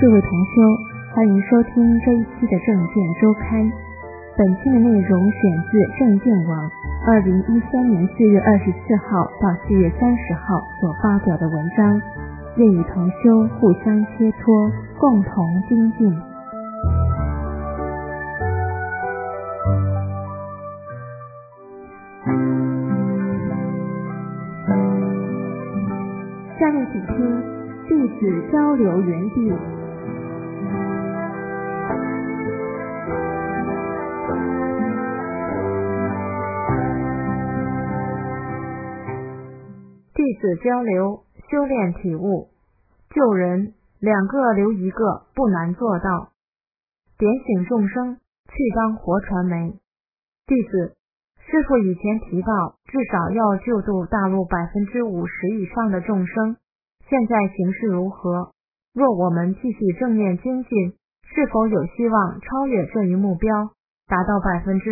各位同修，欢迎收听这一期的证件周刊。本期的内容选自证件网2013年4月24号到4月30号所发表的文章，愿与同修互相切磋，共同精进。下面请听弟子交流园地。 弟子交流，修炼体悟，救人2个留1个，不难做到。点醒众生，去当活传媒。弟子，师父以前提到，至少要救度大陆50%以上的众生，现在形势如何？若我们继续正面精进，是否有希望超越这一目标，达到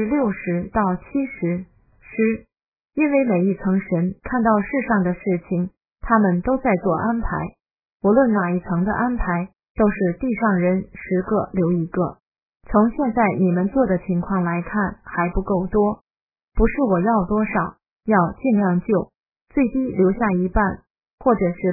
60%到70%？因为每一层神看到世上的事情，他们都在做安排，无论哪一层的安排，都是地上人10个留1个。从现在你们做的情况来看，还不够多，不是我要多少，要尽量救，最低留下一半，或者是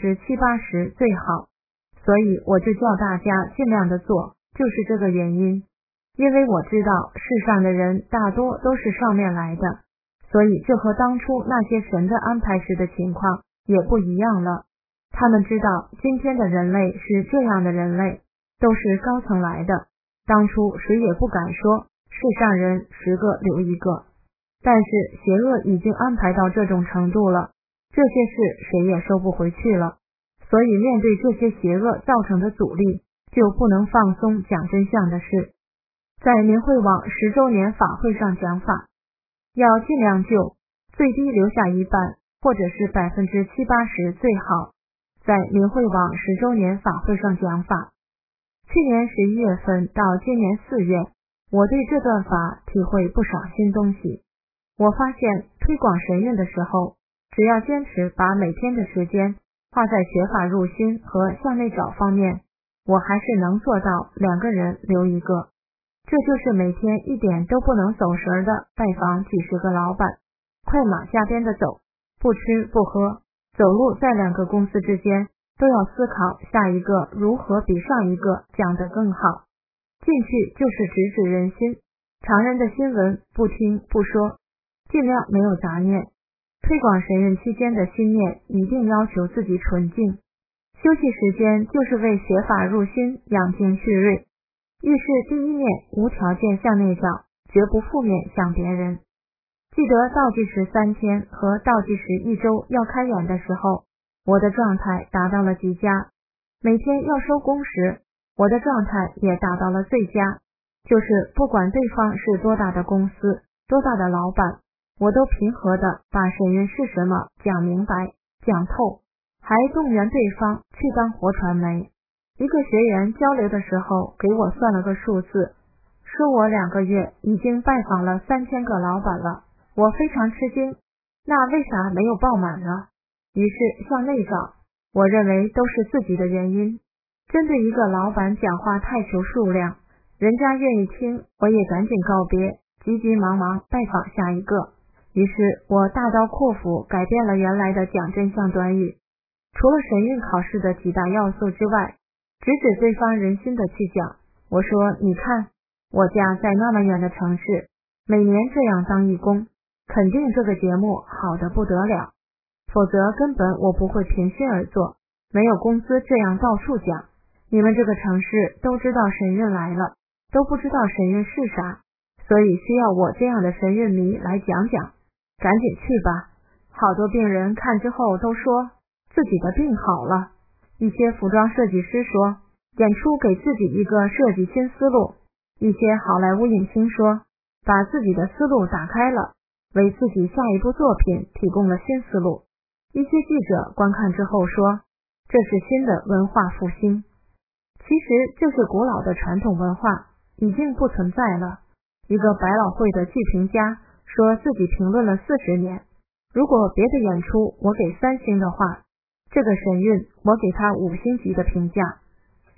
70-80%最好。所以我就叫大家尽量的做，就是这个原因。因为我知道世上的人大多都是上面来的，所以这和当初那些神的安排时的情况也不一样了。他们知道今天的人类是这样的人类，都是高层来的，当初谁也不敢说世上人10个留1个。但是邪恶已经安排到这种程度了，这些事谁也收不回去了。所以面对这些邪恶造成的阻力，就不能放松讲真相的事。在明慧网10周年法会上讲法，要尽量救，最低留下一半，或者是70-80%最好。在明慧网10周年法会上讲法，去年11月份到今年4月，我对这段法体会不少新东西。我发现推广神韵的时候，只要坚持把每天的时间花在学法入心和向内找方面，我还是能做到2个人留1个。这就是每天一点都不能走神的拜访几十个老板，快马加鞭的走，不吃不喝，走路在2个公司之间都要思考下一个如何比上一个讲得更好。进去就是直指人心，常人的新闻不听不说，尽量没有杂念。推广神韵期间的心念一定要求自己纯净，休息时间就是为学法入心养精蓄锐。遇事第一念无条件向内找，绝不负面向别人。记得倒计时3天和倒计时1周要开演的时候，我的状态达到了极佳。每天要收工时，我的状态也达到了最佳，就是不管对方是多大的公司，多大的老板，我都平和的把神韵是什么讲明白讲透，还动员对方去当活传媒。一个学员交流的时候给我算了个数字，说我2个月已经拜访了3000个老板了。我非常吃惊，那为啥没有爆满呢？于是向内找，我认为都是自己的原因。针对一个老板讲话太求数量，人家愿意听，我也赶紧告别，急急忙忙拜访下一个。于是我大刀阔斧改变了原来的讲真相短语，除了神韵考试的几大要素之外，直指对方人心的去讲。我说，你看，我家在那么远的城市，每年这样当义工，肯定这个节目好得不得了，否则根本我不会平心而做，没有公司这样到处讲。你们这个城市都知道神韵来了，都不知道神韵是啥，所以需要我这样的神韵迷来讲讲，赶紧去吧。好多病人看之后都说自己的病好了。一些服装设计师说，演出给自己一个设计新思路。一些好莱坞影星说，把自己的思路打开了，为自己下一部作品提供了新思路。一些记者观看之后说，这是新的文化复兴。其实这是古老的传统文化，已经不存在了。一个百老汇的剧评家说自己评论了40年，如果别的演出我给3星的话，这个神韵我给他5星级的评价。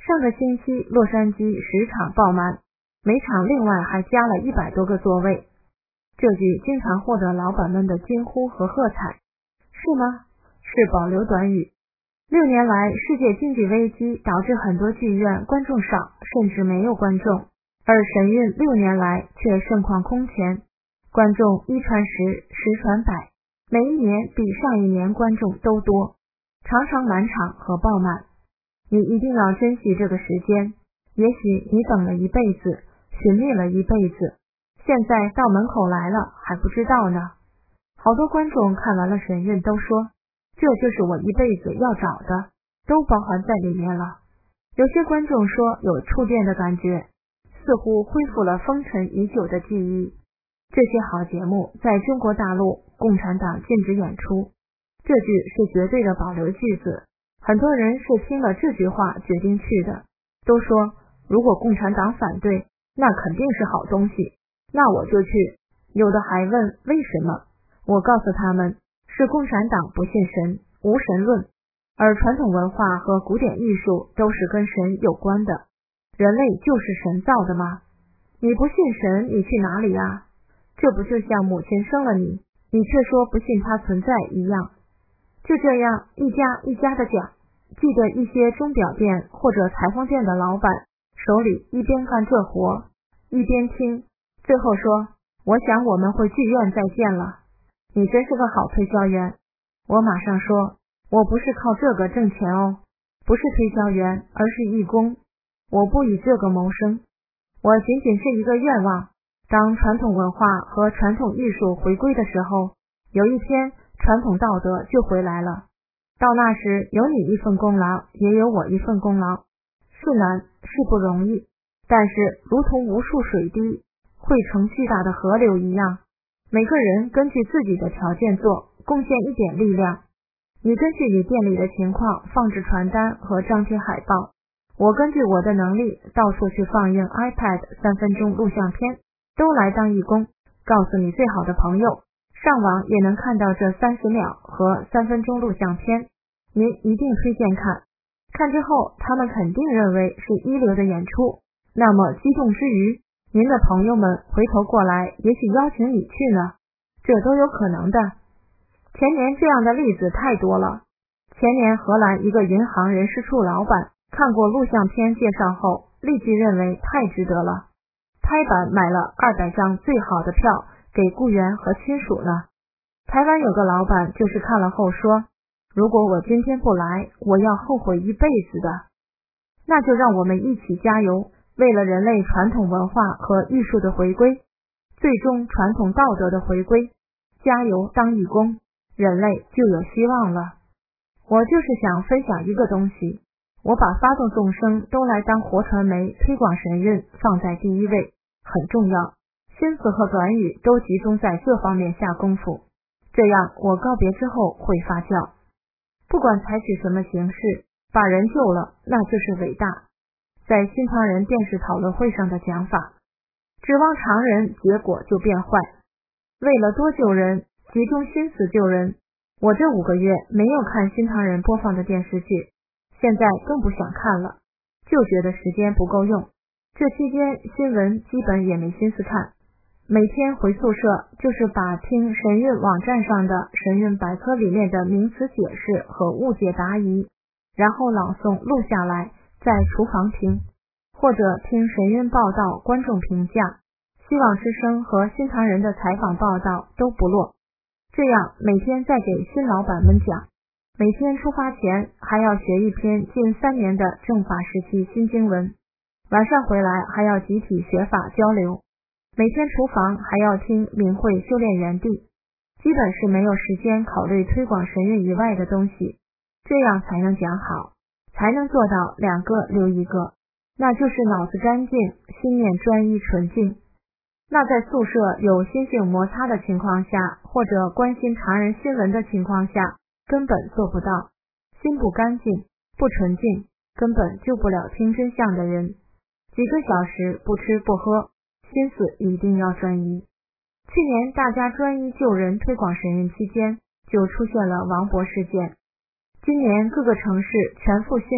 上个星期洛杉矶10场爆满，每场另外还加了100多个座位。这句经常获得老板们的惊呼和喝彩。是吗？是保留短语。6年来，世界经济危机导致很多剧院观众少，甚至没有观众，而神韵6年来却盛况空前，观众一传十，十传百，每一年比上一年观众都多，常常满场和爆满。你一定要珍惜这个时间，也许你等了一辈子，寻觅了一辈子，现在到门口来了还不知道呢。好多观众看完了神韵都说，这就是我一辈子要找的，都包含在里面了。有些观众说有触电的感觉，似乎恢复了封尘已久的记忆。这些好节目在中国大陆共产党禁止演出，这句是绝对的保留句子，很多人是听了这句话决定去的，都说如果共产党反对，那肯定是好东西，那我就去。有的还问为什么，我告诉他们，是共产党不信神，无神论，而传统文化和古典艺术都是跟神有关的，人类就是神造的吗？你不信神，你去哪里啊？这不就像母亲生了你，你却说不信它存在一样。就这样一家一家的讲，记得一些钟表店或者裁缝店的老板手里一边干这活，一边听，最后说，我想我们会剧院再见了。你真是个好推销员。我马上说，我不是靠这个挣钱哦，不是推销员，而是义工，我不以这个谋生，我仅仅是一个愿望。当传统文化和传统艺术回归的时候，有一天传统道德就回来了，到那时有你一份功劳，也有我一份功劳，是难，是不容易，但是如同无数水滴汇成巨大的河流一样，每个人根据自己的条件做，贡献一点力量。你根据你店里的情况放置传单和张贴海报，我根据我的能力到处去放映 iPad 3分钟录像片，都来当义工，告诉你最好的朋友，上网也能看到这30秒和3分钟录像片，您一定推荐看，看之后他们肯定认为是一流的演出，那么激动之余，您的朋友们回头过来也许邀请你去呢，这都有可能的。前年这样的例子太多了。前年荷兰一个银行人事处老板看过录像片介绍后，立即认为太值得了，拍板买了200张最好的票给雇员和亲属呢。台湾有个老板就是看了后说，如果我今天不来，我要后悔一辈子的。那就让我们一起加油，为了人类传统文化和艺术的回归，最终传统道德的回归，加油当义工，人类就有希望了。我就是想分享一个东西，我把发动众生都来当活传媒推广神韵放在第一位，很重要，心思和短语都集中在这方面下功夫，这样我告别之后会发酵。不管采取什么形式，把人救了，那就是伟大。在新唐人电视讨论会上的讲法，指望常人，结果就变坏。为了多救人，集中心思救人。我这5个月没有看新唐人播放的电视剧，现在更不想看了，就觉得时间不够用。这期间新闻基本也没心思看，每天回宿舍就是把听神韵网站上的神韵百科里面的名词解释和误解答疑，然后朗诵录下来，在厨房听，或者听神韵报道观众评价，希望之声和新唐人的采访报道都不落。这样每天再给新老板们讲，每天出发前还要学一篇近3年的正法时期新经文，晚上回来还要集体学法交流，每天厨房还要听明慧修炼园地，基本是没有时间考虑推广神韵以外的东西，这样才能讲好，才能做到2个留1个，那就是脑子干净，心念专一纯净。那在宿舍有心性摩擦的情况下，或者关心常人新闻的情况下，根本做不到。心不干净，不纯净，根本救不了听真相的人。几个小时不吃不喝，心思一定要专一。去年大家专一救人推广神韵期间，就出现了王博事件。今年各个城市全副心力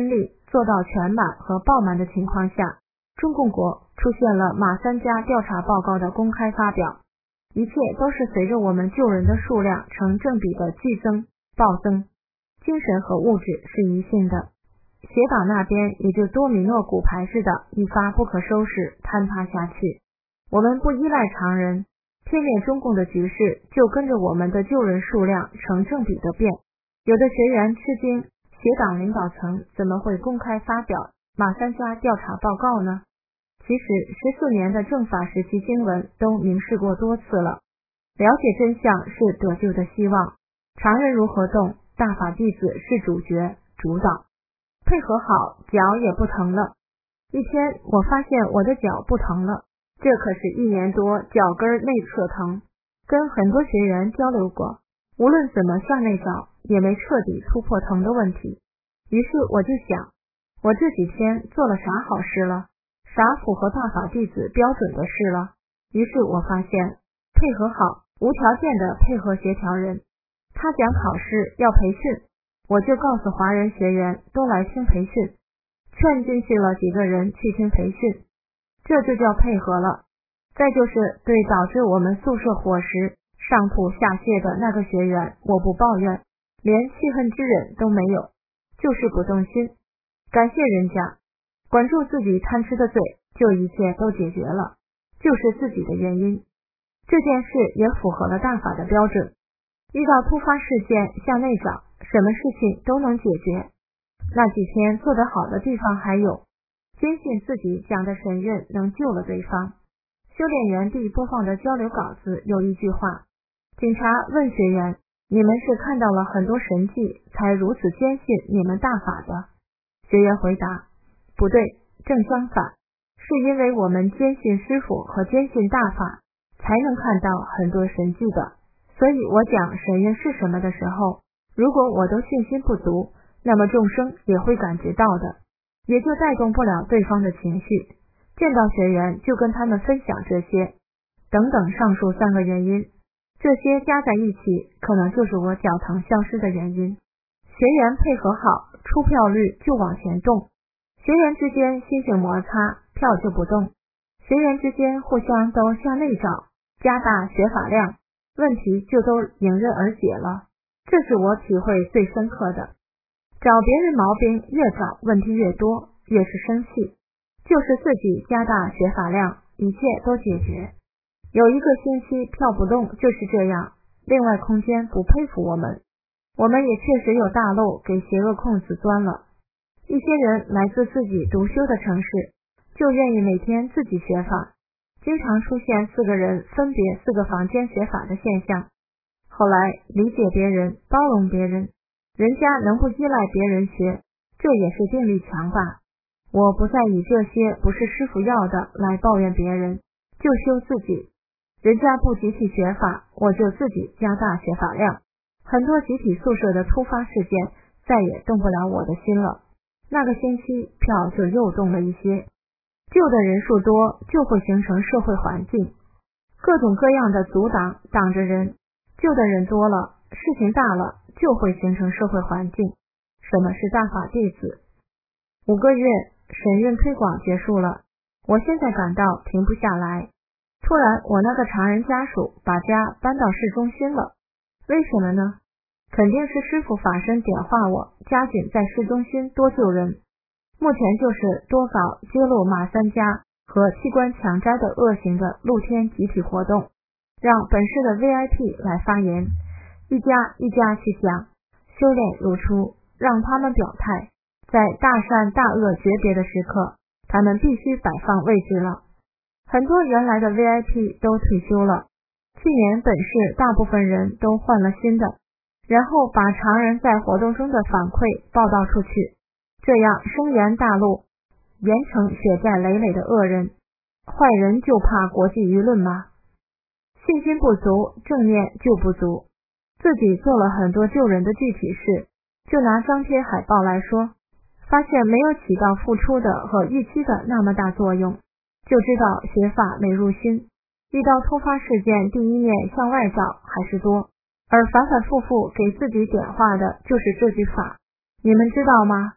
做到全满和爆满的情况下，中共国出现了马三家调查报告的公开发表，一切都是随着我们救人的数量成正比的剧增、暴增，精神和物质是一性的。邪党那边也就多米诺骨牌似的一发不可收拾坍塌下去。我们不依赖常人，天灭中共的局势就跟着我们的救人数量成正比的变。有的学员吃惊，邪党领导层怎么会公开发表马三家调查报告呢？其实14年的政法时期经文都明示过多次了，了解真相是得救的希望，常人如何动，大法弟子是主角主导。配合好，脚也不疼了。一天我发现我的脚不疼了，这可是1年多脚跟内侧疼，跟很多学员交流过，无论怎么向内找也没彻底突破疼的问题。于是我就想，我这几天做了啥好事了，啥符合大法弟子标准的事了。于是我发现配合好，无条件的配合协调人。他讲考试要培训，我就告诉华人学员都来听培训，劝进去了几个人去听培训，这就叫配合了。再就是对导致我们宿舍伙食上吐下泻的那个学员，我不抱怨，连气恨之忍都没有，就是不动心，感谢人家，管住自己贪吃的嘴，就一切都解决了，就是自己的原因。这件事也符合了大法的标准，遇到突发事件向内找，什么事情都能解决。那几天做得好的地方还有，坚信自己讲的神任能救了对方。修炼原地播放的交流稿子有一句话，警察问学员，你们是看到了很多神迹才如此坚信你们大法的？学员回答，不对，正相反，是因为我们坚信师父和坚信大法，才能看到很多神迹的。所以我讲神任是什么的时候，如果我都信心不足，那么众生也会感觉到的，也就带动不了对方的情绪。见到学员就跟他们分享这些，等等上述3个原因，这些加在一起，可能就是我脚疼消失的原因。学员配合好，出票率就往前动，学员之间心性摩擦，票就不动，学员之间互相都向内找，加大学法量，问题就都迎刃而解了。这是我体会最深刻的。找别人毛病越找问题越多，越是生气，就是自己加大学法量，一切都解决。有一个星期票不动就是这样，另外空间不佩服我们，我们也确实有大漏给邪恶空子钻了。一些人来自自己独修的城市，就愿意每天自己学法，经常出现4个人分别4个房间学法的现象。后来理解别人，包容别人，人家能不依赖别人学，这也是定力强吧。我不再以这些不是师父要的来抱怨别人，就修自己。人家不集体学法，我就自己加大学法量。很多集体宿舍的突发事件再也动不了我的心了。那个星期票就又动了一些。旧的人数多，就会形成社会环境，各种各样的阻挡挡着人。旧的人多了，事情大了，就会形成社会环境。什么是大法弟子？5个月神任推广结束了，我现在感到停不下来。突然我那个常人家属把家搬到市中心了，为什么呢？肯定是师父法身点化我，加紧在市中心多救人。目前就是多搞揭露马三家和器官强摘的恶行的露天集体活动，让本市的 VIP 来发言，一家一家去讲，修炼如初，让他们表态，在大善大恶诀别的时刻，他们必须摆放位置了。很多原来的 VIP 都退休了，去年本市大部分人都换了新的，然后把常人在活动中的反馈报道出去，这样声援大陆，严惩血债累累的恶人。坏人就怕国际舆论吗？信心不足，正念就不足。自己做了很多救人的具体事，就拿张贴海报来说，发现没有起到付出的和预期的那么大作用，就知道学法没入心。遇到突发事件，第一念向外找还是多，而反反复复给自己点化的就是这句法。你们知道吗？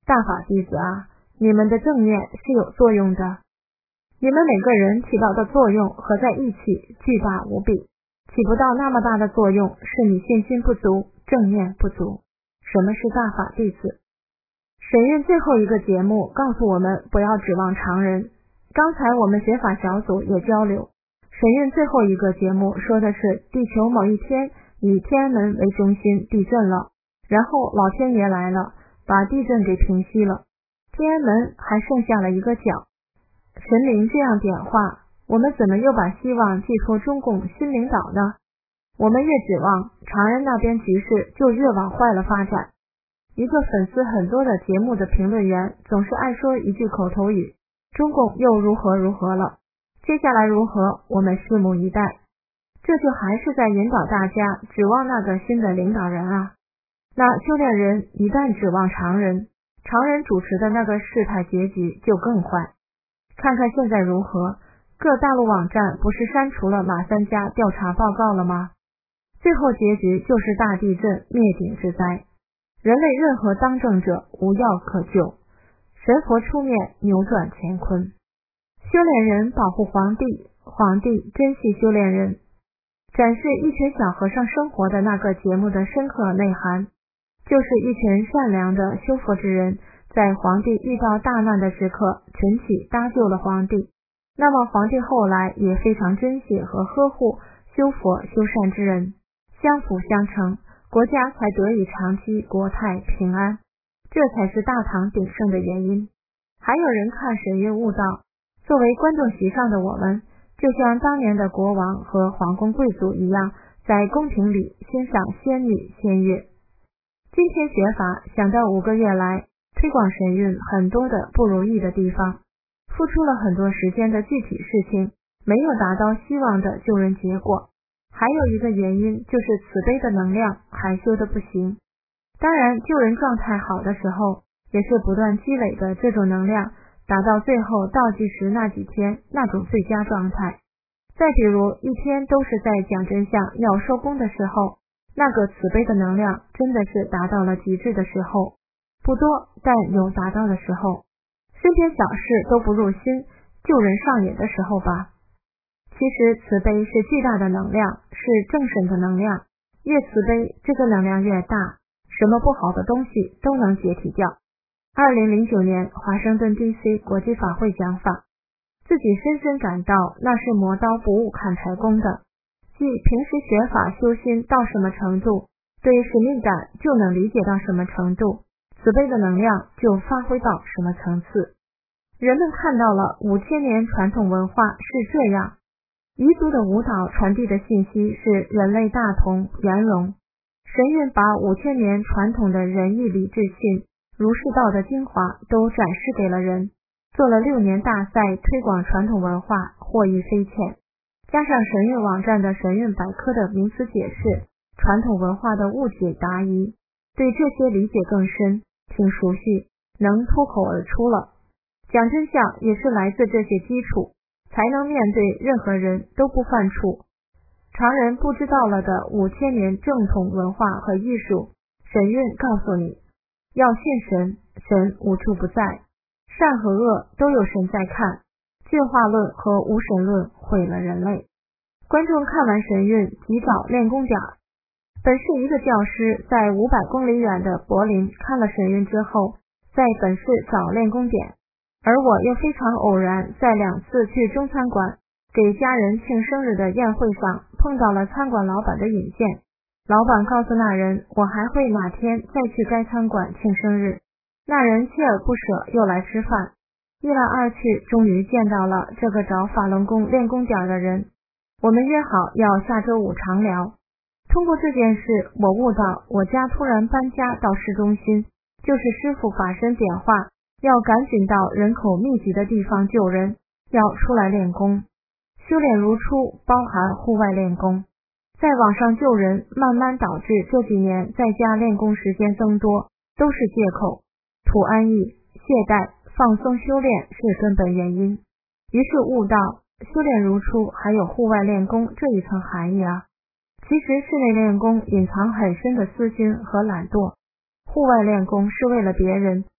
大法弟子啊，你们的正念是有作用的，你们每个人起到的作用合在一起巨大无比，起不到那么大的作用是你信心不足，正念不足。什么是大法弟子？神韵最后一个节目告诉我们不要指望常人，刚才我们学法小组也交流，神韵最后一个节目说的是地球某一天以天安门为中心地震了，然后老天爷来了，把地震给平息了，天安门还剩下了一个角。神灵这样点化，我们怎么又把希望寄托中共新领导呢？我们越指望常人那边局势就越往坏了发展。一个粉丝很多的节目的评论员总是爱说一句口头语，中共又如何如何了，接下来如何我们拭目以待。这就还是在引导大家指望那个新的领导人啊。那修炼人一旦指望常人，常人主持的那个事态结局就更坏。看看现在如何，各大陆网站不是删除了马三家调查报告了吗？最后结局就是大地震灭顶之灾，人类任何当政者无药可救，神佛出面扭转乾坤。修炼人保护皇帝，皇帝珍惜修炼人。展示一群小和尚生活的那个节目的深刻内涵，就是一群善良的修佛之人，在皇帝遇到大难的时刻群起搭救了皇帝。那么皇帝后来也非常珍惜和呵护修佛修善之人，相辅相成，国家才得以长期国泰平安，这才是大唐鼎盛的原因。还有人看神韵悟道，作为观众席上的我们，就像当年的国王和皇宫贵族一样，在宫廷里欣赏仙女仙乐。今天学法，想到5个月来推广神韵很多的不如意的地方，付出了很多时间的具体事情，没有达到希望的救人结果。还有一个原因就是慈悲的能量还修得不行。当然救人状态好的时候，也是不断积累的这种能量，达到最后倒计时那几天那种最佳状态。再比如一天都是在讲真相要收工的时候，那个慈悲的能量真的是达到了极致的时候，不多但有达到的时候。身边小事都不入心，救人上瘾的时候吧。其实慈悲是巨大的能量，是正神的能量，越慈悲这个能量越大，什么不好的东西都能解体掉。2009年华盛顿 DC 国际法会讲法，自己深深感到那是磨刀不误砍柴工的，即平时学法修心到什么程度，对使命感就能理解到什么程度，慈悲的能量就发挥到什么层次。人们看到了5000年传统文化是这样，彝族的舞蹈传递的信息是人类大同圆融，神韵把5000年传统的仁义礼智信儒释道的精华都展示给了人，做了6年大赛推广传统文化，获益匪浅。加上神韵网站的神韵百科的名词解释，传统文化的误解答疑，对这些理解更深，挺熟悉，能脱口而出了。讲真相也是来自这些基础，才能面对任何人都不犯怵。常人不知道了的5000年正统文化和艺术，神韵告诉你，要信神，神无处不在，善和恶都有神在看，进化论和无神论毁了人类。观众看完神韵及早练功点。本市一个教师在500公里远的柏林看了神韵之后，在本市找练功点，而我又非常偶然在2次去中餐馆给家人庆生日的宴会上碰到了餐馆老板的引荐。老板告诉那人，我还会哪天再去该餐馆庆生日。那人锲而不舍又来吃饭，一来二去终于见到了这个找法轮功练功点的人。我们约好要下周5常聊。通过这件事，我悟到我家突然搬家到市中心，就是师父法身点化，要赶紧到人口密集的地方救人，要出来练功。修炼如初，包含户外练功。在网上救人，慢慢导致这几年在家练功时间增多，都是借口，图安逸、懈怠、放松修炼是根本原因。于是悟到，修炼如初还有户外练功这一层含义啊。其实室内练功隐藏很深的私心和懒惰，户外练功是为了别人。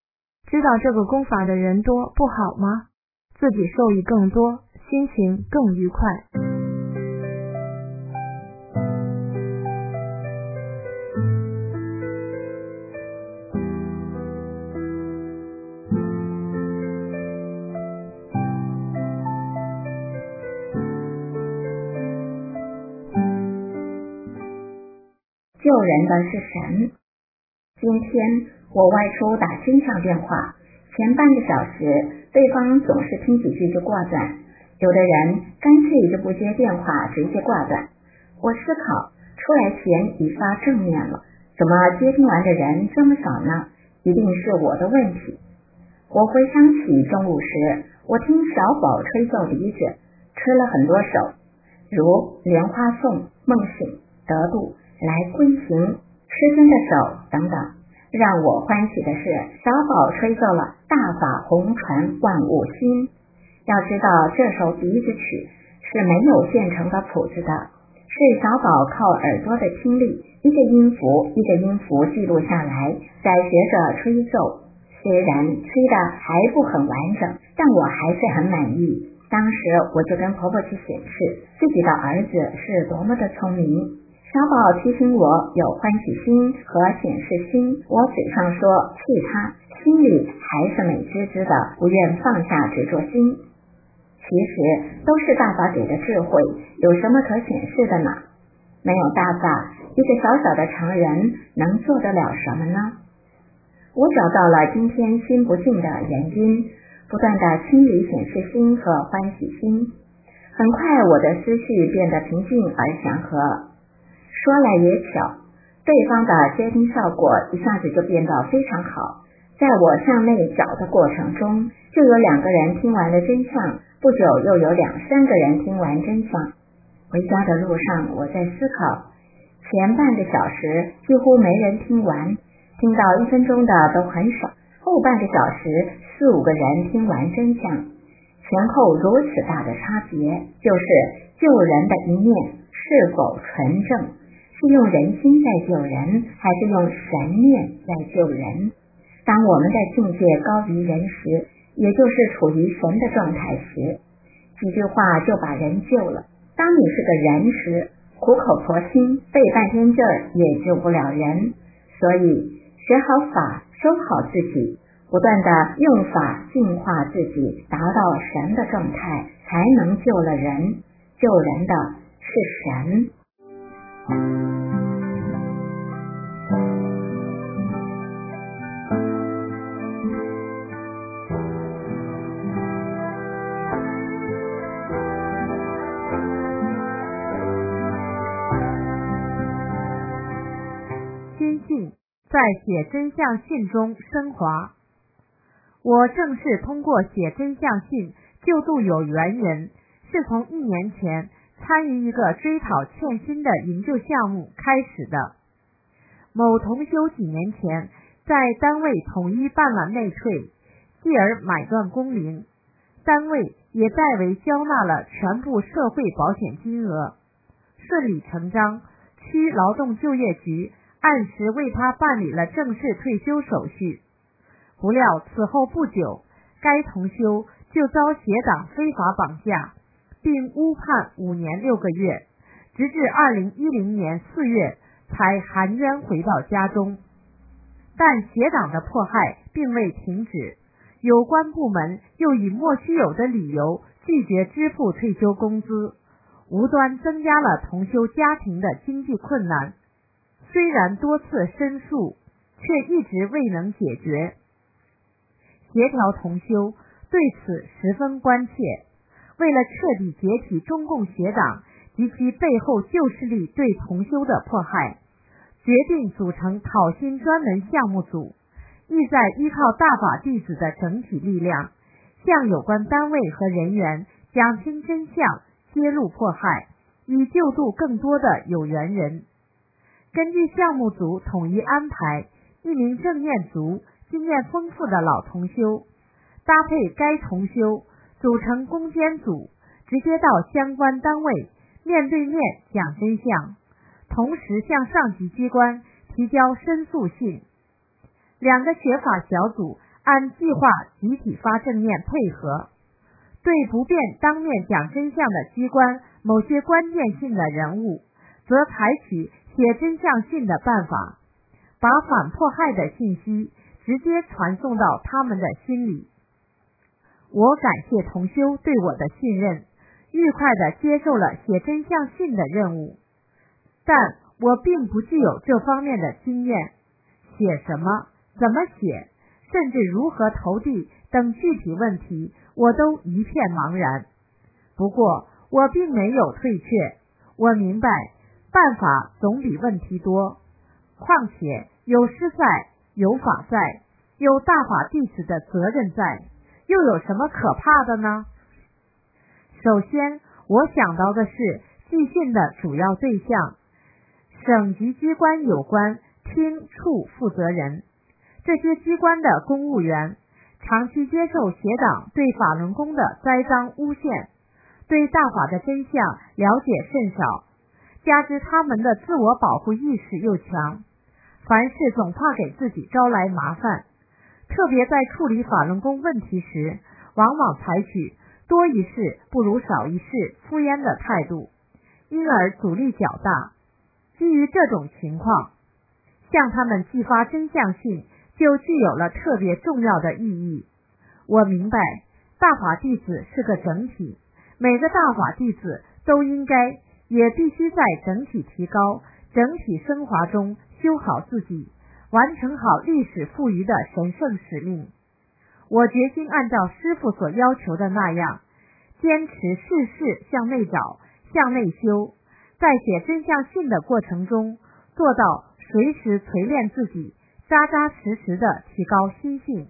知道这个功法的人多不好吗？自己受益更多，心情更愉快。 救人的是神。今天我外出打真相电话，前半个小时对方总是听几句就挂断，有的人干脆就不接电话直接挂断。我思考，出来前已发正面了，怎么接听完的人这么少呢？一定是我的问题。我回想起中午时我听小宝吹奏笛子，吹了很多首，如莲花颂、梦醒、得度、来归行、师尊的手等等。让我欢喜的是，小宝吹奏了大法红传万物兴。要知道这首笛子曲是没有现成的谱子的，是小宝靠耳朵的听力，一个音符一个音符记录下来，再学着吹奏。虽然吹的还不很完整，但我还是很满意。当时我就跟婆婆去显示自己的儿子是多么的聪明。小宝提醒我有欢喜心和显示心，我嘴上说气他，心里还是美滋滋的，不愿放下执着心。其实都是大法给的智慧，有什么可显示的呢？没有大法，一个小小的常人能做得了什么呢？我找到了今天心不静的原因，不断的清理显示心和欢喜心。很快我的思绪变得平静而祥和。说来也巧，对方的接听效果一下子就变得非常好。在我向内找的过程中，就有2个人听完了真相，不久又有2-3个人听完真相。回家的路上我在思考，前半个小时几乎没人听完，听到1分钟的都很少，后半个小时4-5个人听完真相，前后如此大的差别，就是救人的一念是否纯正，是用人心在救人，还是用神念在救人？当我们的境界高于人时，也就是处于神的状态时，几句话就把人救了。当你是个人时，苦口婆心费半天劲儿也救不了人。所以学好法，收好自己，不断的用法净化自己，达到神的状态，才能救了人。救人的是神。 心性在写真相信中升华。我正是通过写真相信救度有缘人，是从1年前参与一个追讨欠薪的营救项目开始的。某同修几年前在单位统一办了内退，继而买断工龄，单位也代为交纳了全部社会保险金额，顺理成章，区劳动就业局按时为他办理了正式退休手续。不料此后不久，该同修就遭邪党非法绑架，并误判5年6个月，直至2010年4月才含冤回到家中。但邪党的迫害并未停止，有关部门又以莫须有的理由拒绝支付退休工资，无端增加了同修家庭的经济困难。虽然多次申诉，却一直未能解决。协调同修对此十分关切，为了彻底解体中共邪党及其背后旧势力对同修的迫害，决定组成讨薪专门项目组，意在依靠大法弟子的整体力量，向有关单位和人员讲清真相，揭露迫害，以救度更多的有缘人。根据项目组统一安排，1名正念足、经验丰富的老同修，搭配该同修组成攻坚组，直接到相关单位面对面讲真相，同时向上级机关提交申诉信。2个学法小组按计划集体发正念配合。对不便当面讲真相的机关某些关键性的人物，则采取写真相信的办法，把反迫害的信息直接传送到他们的心里。我感谢同修对我的信任，愉快地接受了写真相信的任务，但我并不具有这方面的经验，写什么、怎么写，甚至如何投递等具体问题，我都一片茫然。不过我并没有退却，我明白办法总比问题多，况且有师在，有法在，有大法弟子的责任在，又有什么可怕的呢？首先，我想到的是寄信的主要对象，省级机关有关厅处负责人。这些机关的公务员长期接受邪党对法轮功的栽赃诬陷，对大法的真相了解甚少，加之他们的自我保护意识又强，凡事总怕给自己招来麻烦，特别在处理法轮功问题时，往往采取多一事不如少一事敷衍的态度，因而阻力较大。基于这种情况，向他们寄发真相信就具有了特别重要的意义。我明白大法弟子是个整体，每个大法弟子都应该也必须在整体提高、整体升华中修好自己，完成好历史赋予的神圣使命。我决心按照师父所要求的那样，坚持事事向内找、向内修，在写真相信的过程中，做到随时锤炼自己，扎扎实实地提高心性。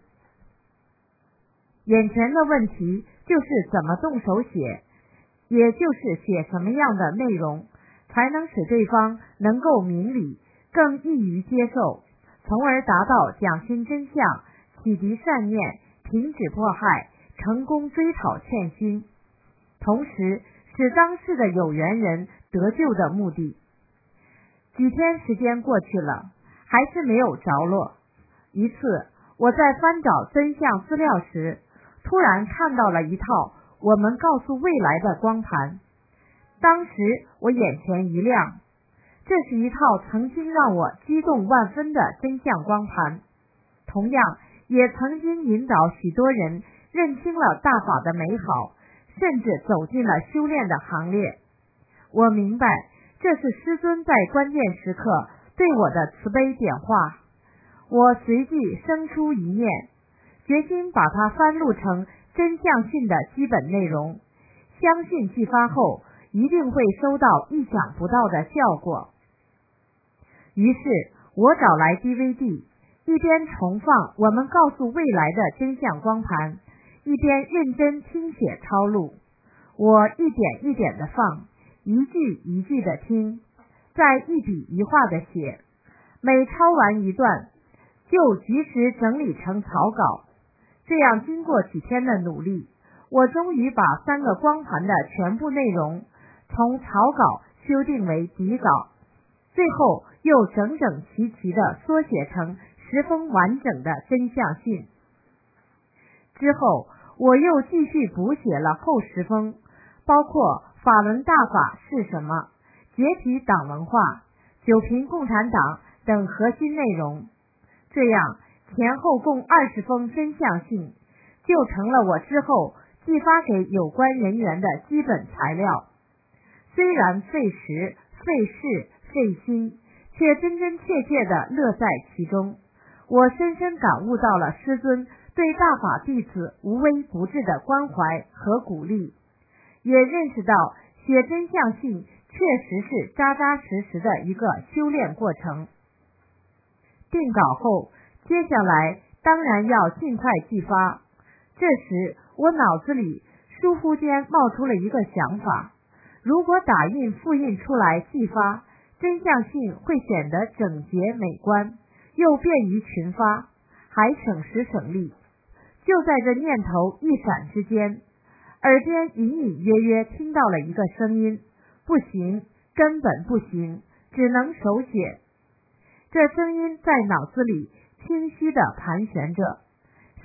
眼前的问题就是怎么动手写，也就是写什么样的内容，才能使对方能够明理，更易于接受，从而达到讲心真相、启迪善念、停止迫害、成功追讨欠薪，同时使当事的有缘人得救的目的。几天时间过去了，还是没有着落。一次，我在翻找真相资料时，突然看到了一套我们告诉未来的光盘。当时我眼前一亮，这是一套曾经让我激动万分的真相光盘，同样也曾经引导许多人认清了大法的美好，甚至走进了修炼的行列。我明白，这是师尊在关键时刻对我的慈悲点化。我随即生出一念，决心把它翻录成真相信的基本内容，相信寄发后一定会收到意想不到的效果。于是我找来 DVD， 一边重放我们告诉未来的真相光盘，一边认真听写抄录。我一点一点的放，一句一句的听，再一笔一画的写，每抄完一段就及时整理成草稿。这样经过几天的努力，我终于把3个光盘的全部内容从草稿修订为底稿，最后又整整齐齐地缩写成10封完整的真相信。之后我又继续补写了后10封，包括法轮大法是什么、解体党文化、九平共产党等核心内容。这样前后共20封真相信，就成了我之后寄发给有关人员的基本材料。虽然费时、费事、费心，却真真切切地乐在其中。我深深感悟到了师尊对大法弟子无微不至的关怀和鼓励，也认识到写真相信确实是扎扎实实的一个修炼过程。定稿后，接下来当然要尽快寄发。这时我脑子里疏忽间冒出了一个想法，如果打印复印出来寄发，真相信会显得整洁美观，又便于群发，还省时省力。就在这念头一闪之间，耳边隐隐约约听到了一个声音，不行，根本不行，只能手写。这声音在脑子里清晰地盘旋着，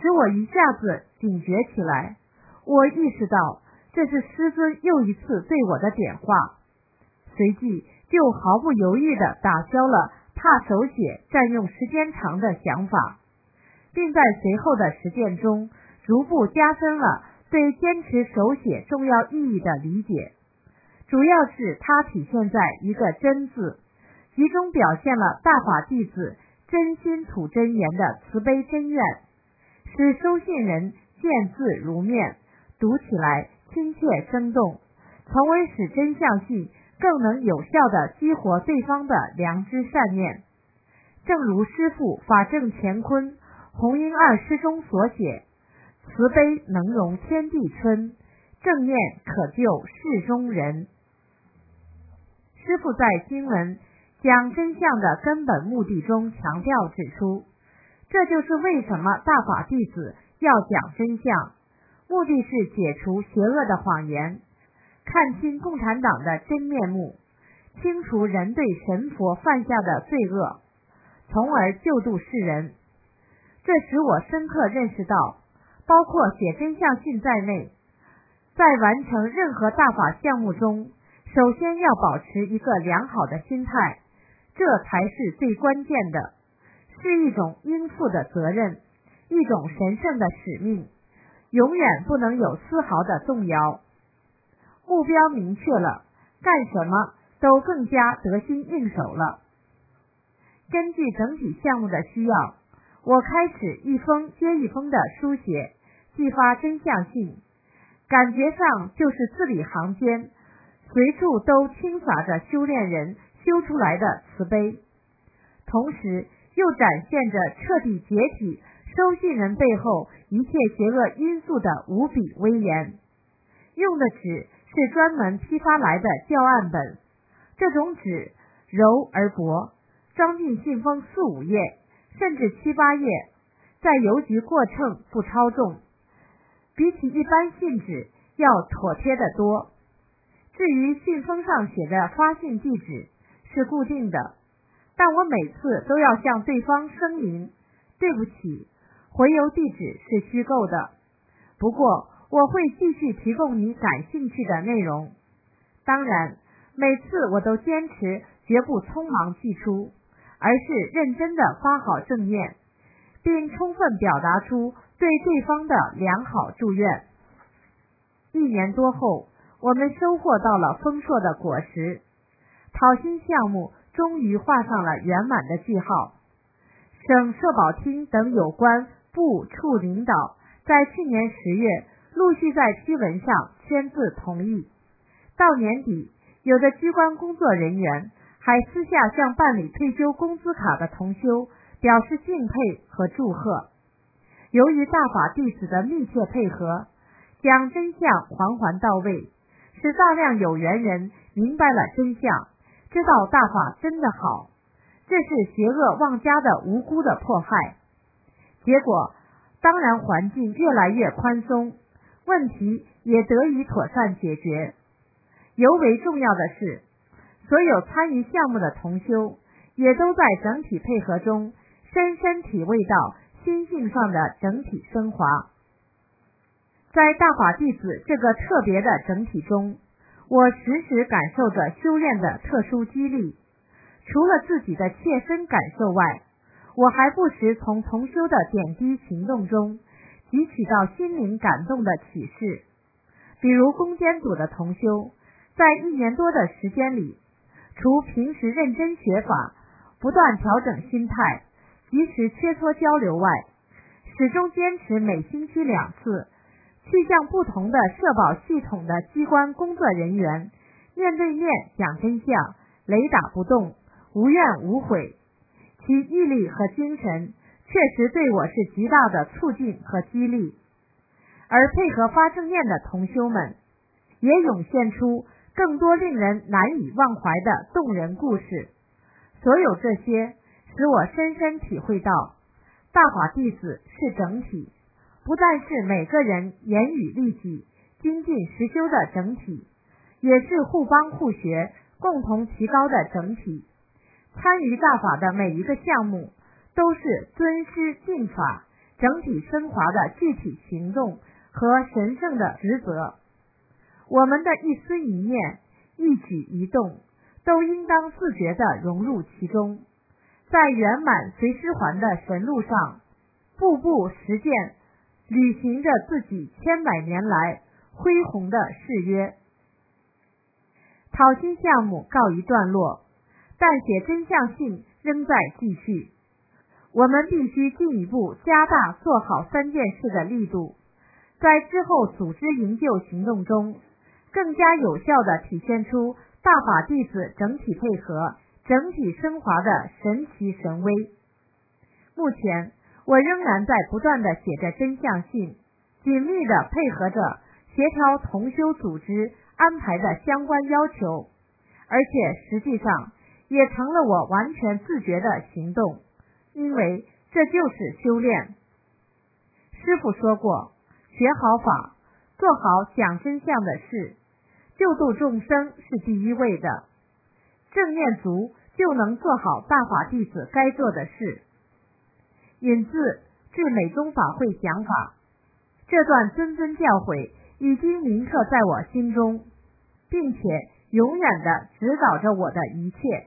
使我一下子警觉起来。我意识到这是师尊又一次对我的点化，随即就毫不犹豫地打消了怕手写占用时间长的想法，并在随后的实践中逐步加深了对坚持手写重要意义的理解。主要是它体现在一个真字，集中表现了大法弟子真心吐真言的慈悲真愿，使收信人见字如面，读起来亲切生动，从而使真相信更能有效地激活对方的良知善念。正如师父法正乾坤弘音二诗中所写，慈悲能容天地春，正念可救世中人。师父在经文讲真相的根本目的中强调指出，这就是为什么大法弟子要讲真相，目的是解除邪恶的谎言，看清共产党的真面目，清除人对神佛犯下的罪恶，从而救度世人。这使我深刻认识到，包括写真相信在内，在完成任何大法项目中，首先要保持一个良好的心态，这才是最关键的，是一种应负的责任，一种神圣的使命，永远不能有丝毫的动摇。目标明确了，干什么都更加得心应手了。根据整体项目的需要，我开始一封接一封的书写，寄发真相信，感觉上就是字里行间随处都倾洒着修炼人修出来的慈悲，同时又展现着彻底解体收信人背后一切邪恶因素的无比威严。用的纸是专门批发来的教案本，这种纸柔而薄，装进信封4、5页，甚至7、8页，在邮局过秤不超重，比起一般信纸要妥帖得多。至于信封上写的发信地址是固定的，但我每次都要向对方声明，对不起，回邮地址是虚构的，不过我会继续提供你感兴趣的内容。当然，每次我都坚持绝不匆忙寄出，而是认真地发好正念，并充分表达出对对方的良好祝愿。1年多后，我们收获到了丰硕的果实，讨薪项目终于画上了圆满的句号。省社保厅等有关部处领导在去年10月陆续在批文上签字同意。到年底，有的机关工作人员还私下向办理退休工资卡的同修表示敬佩和祝贺。由于大法弟子的密切配合，将真相环环到位，使大量有缘人明白了真相，知道大法真的好，这是邪恶妄加的无辜的迫害。结果当然环境越来越宽松，问题也得以妥善解决。尤为重要的是，所有参与项目的同修也都在整体配合中深深体味到心性上的整体升华。在大法弟子这个特别的整体中，我时时感受着修炼的特殊激励。除了自己的切身感受外，我还不时从同修的点滴行动中汲取到心灵感动的启示。比如攻坚组的同修，在1年多的时间里，除平时认真学法，不断调整心态，及时切磋交流外，始终坚持每星期2次去向不同的社保系统的机关工作人员面对面讲真相，雷打不动，无怨无悔。其毅力和精神确实对我是极大的促进和激励。而配合发正念的同修们，也涌现出更多令人难以忘怀的动人故事。所有这些使我深深体会到，大法弟子是整体，不但是每个人严于律己、精进实修的整体，也是互帮互学、共同提高的整体。参与大法的每一个项目，都是尊师敬法、 整体升华的具体行动和神圣的职责。我们的一丝一念、一举一动都应当自觉地融入其中，在圆满随师还的神路上步步实践，履行着自己千百年来恢宏的誓约。讨薪项目告一段落，但写真相信仍在继续。我们必须进一步加大做好3件事的力度，在之后组织营救行动中更加有效地体现出大法弟子整体配合、整体升华的神奇神威。目前我仍然在不断地写着真相信，紧密地配合着协调同修组织安排的相关要求，而且实际上也成了我完全自觉的行动，因为这就是修炼。师父说过，学好法，做好讲真相的事，救度众生是第一位的，正念足就能做好大法弟子该做的事。引自至美宗法会讲法，这段谆谆教诲已经铭刻在我心中，并且永远地指导着我的一切。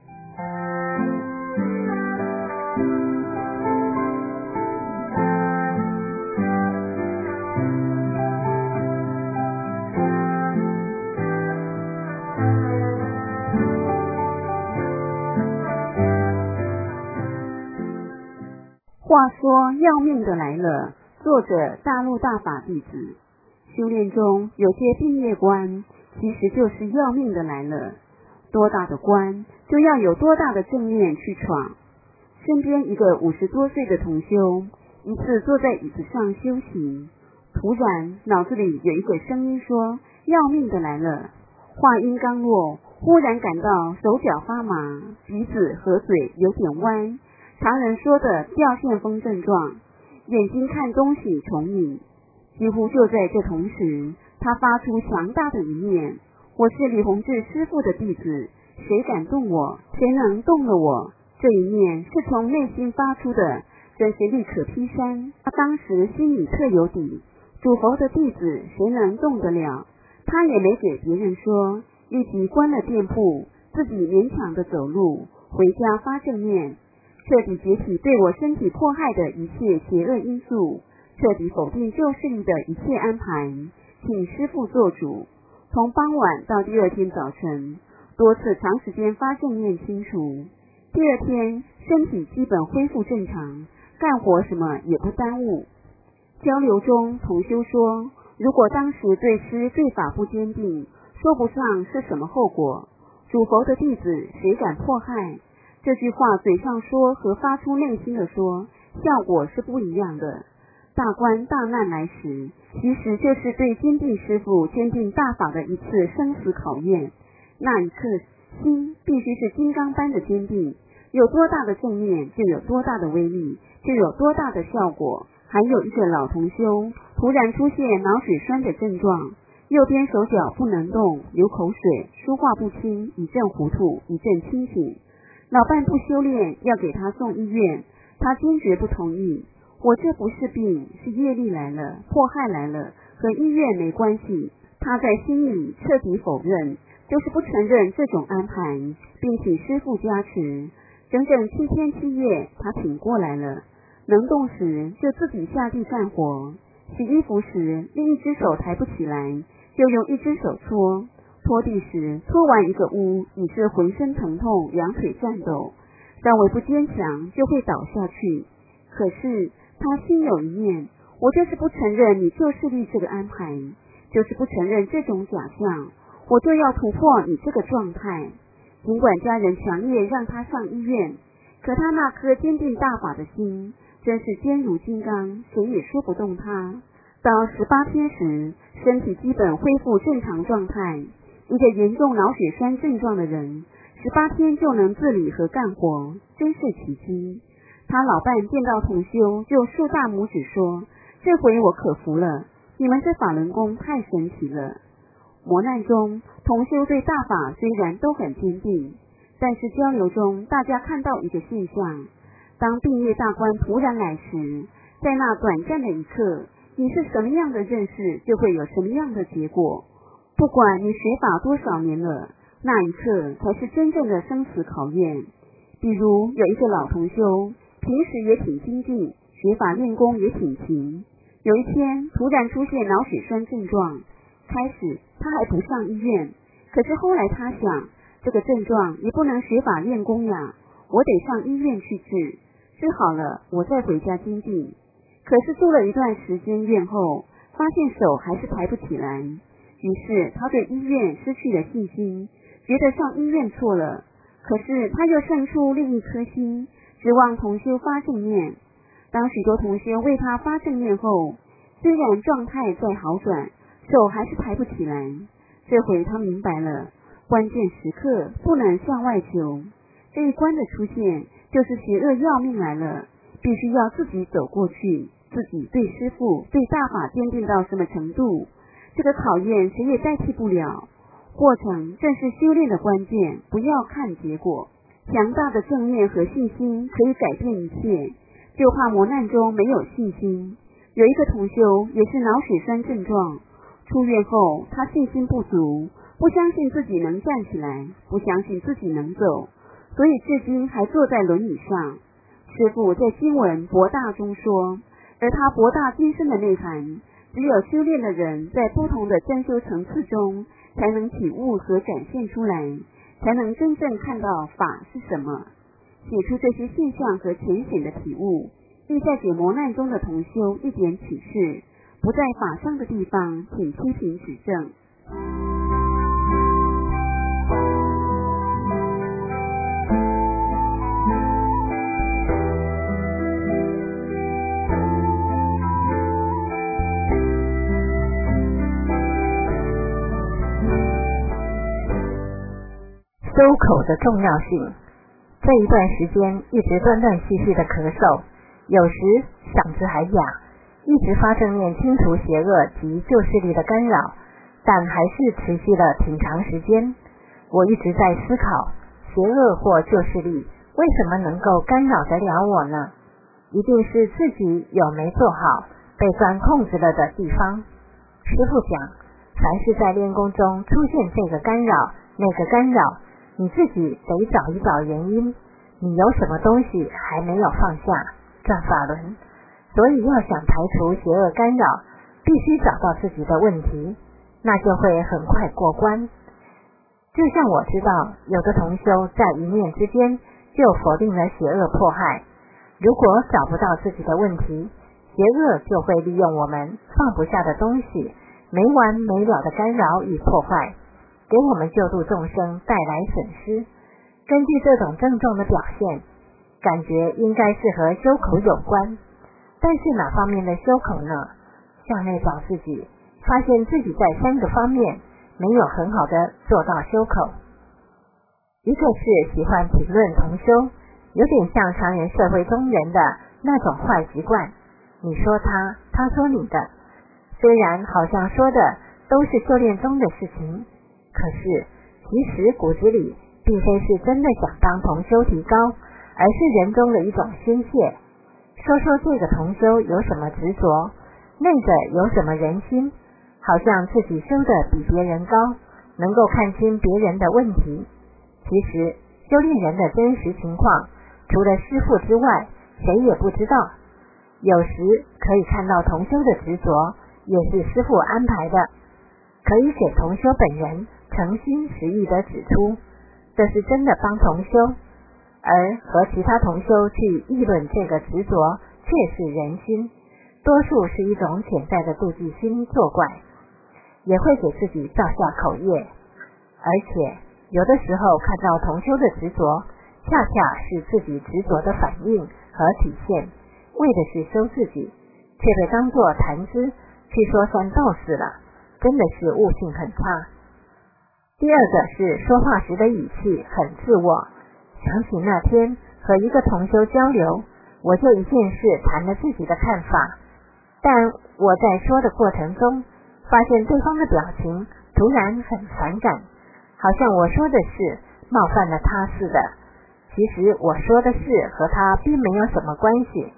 话说要命的来了，作者大陆大法弟子。修炼中有些毕业关，其实就是要命的来了。多大的关，就要有多大的正念去闯。身边一个50多岁的同修，一次坐在椅子上修行，突然脑子里有一个声音说要命的来了。话音刚落，忽然感到手脚发麻，鼻子和嘴有点歪，常人说的掉线风症状，眼睛看东西重影。几乎就在这同时，他发出强大的一念：我是李洪志师父的弟子，谁敢动我，谁能动了我。这一念是从内心发出的，真是力可劈山。他当时心里特有底，主佛的弟子谁能动得了。他也没给别人说，立即关了店铺，自己勉强的走路回家发正念，彻底解体对我身体迫害的一切邪恶因素，彻底否定旧势力的一切安排，请师父做主。从傍晚到第二天早晨，多次长时间发正念清除。第二天身体基本恢复正常，干活什么也不耽误。交流中同修说，如果当时对师对法不坚定，说不上是什么后果。主佛的弟子谁敢迫害？这句话嘴上说和发出内心的说，效果是不一样的。大关大难来时，其实就是对坚定师父、坚定大法的一次生死考验。那一刻心必须是金刚般的坚定，有多大的正念就有多大的威力，就有多大的效果。还有一个老同修突然出现脑血栓的症状，右边手脚不能动，流口水，说话不清，一阵糊涂，一阵清醒。老伴不修炼，要给他送医院，他坚决不同意。我这不是病，是业力来了，迫害来了，和医院没关系。他在心里彻底否认，就是不承认这种安排，并请师父加持。整整7天7夜，他挺过来了。能动时就自己下地干活，洗衣服时另一只手抬不起来，就用一只手搓，拖地时搓完一个屋，已是浑身疼痛，两腿颤抖，稍微不坚强就会倒下去。可是他心有一念，我就是不承认你救世力这个安排，就是不承认这种假象，我就要突破你这个状态。尽管家人强烈让他上医院，可他那颗坚定大法的心真是坚如金刚，谁也说不动他。到18天时，身体基本恢复正常状态。一个严重脑血栓症状的人，18天就能自理和干活，真是奇迹。他老伴见到同修就竖大拇指说，这回我可服了，你们这法轮功太神奇了。磨难中，同修对大法虽然都很坚定，但是交流中大家看到一个现象，当病业大关突然来时，在在那短暂的一刻，你是什么样的认识，就会有什么样的结果。不管你学法多少年了，那一刻才是真正的生死考验。比如有一个老同修，平时也挺精进，学法练功也挺勤，有一天突然出现脑血栓症状，开始他还不上医院，可是后来他想，这个症状也不能学法练功呀，我得上医院去治，治好了我再回家精进。可是住了一段时间院后，发现手还是抬不起来，于是他对医院失去了信心，觉得上医院错了。可是他又生出另一颗心，指望同修发正念。当许多同修为他发正念后，虽然状态在好转，手还是抬不起来。这回他明白了，关键时刻不能向外求。这一关的出现，就是邪恶要命来了，必须要自己走过去，自己对师父、对大法坚定到什么程度，这个考验谁也代替不了。过程正是修炼的关键，不要看结果。强大的正念和信心可以改变一切，就怕磨难中没有信心。有一个同修也是脑血栓症状，出院后他信心不足，不相信自己能站起来，不相信自己能走，所以至今还坐在轮椅上。师父在经文博大中说，而他博大精深的内涵，只有修炼的人在不同的真修层次中才能体悟和展现出来，才能真正看到法是什么。写出这些现象和浅显的体悟，意在给磨难中的同修一点启示，不在法上的地方请批评指正。 收口的重要性。这一段时间一直断断续续的咳嗽，有时嗓子还哑，一直发正念清除邪恶及旧势力的干扰，但还是持续了挺长时间。我一直在思考，邪恶或旧势力为什么能够干扰得了我呢？一定是自己有没做好，被钻控制了的地方。师父讲，凡是在练功中出现这个干扰那个干扰，你自己得找一找原因，你有什么东西还没有放下，转法轮。所以要想排除邪恶干扰，必须找到自己的问题，那就会很快过关。就像我知道，有的同修在一念之间就否定了邪恶迫害，如果找不到自己的问题，邪恶就会利用我们放不下的东西，没完没了的干扰与破坏，给我们救度众生带来损失。根据这种症状的表现，感觉应该是和修口有关，但是哪方面的修口呢？向内找自己，发现自己在3个方面没有很好的做到修口。一个是喜欢评论同修，有点像常人社会中人的那种坏习惯，你说他，他说你的，虽然好像说的都是修炼中的事情，可是其实骨子里并非是真的想帮同修提高，而是人中的一种宣泄。说说这个同修有什么执着，那个有什么人心，好像自己修的比别人高，能够看清别人的问题。其实修炼人的真实情况，除了师父之外，谁也不知道。有时可以看到同修的执着，也是师父安排的，可以给同修本人诚心实意地指出，这是真的帮同修，而和其他同修去议论这个执着，却是人心，多数是一种潜在的妒忌心作怪，也会给自己造下口业。而且有的时候看到同修的执着，恰恰是自己执着的反应和体现，为的是修自己，却被当作谈资去说三道四了，真的是悟性很差。第二个是说话时的语气很自我，想起那天和一个同修交流，我就一件事谈了自己的看法，但我在说的过程中，发现对方的表情突然很反感，好像我说的事冒犯了他似的。其实我说的事和他并没有什么关系，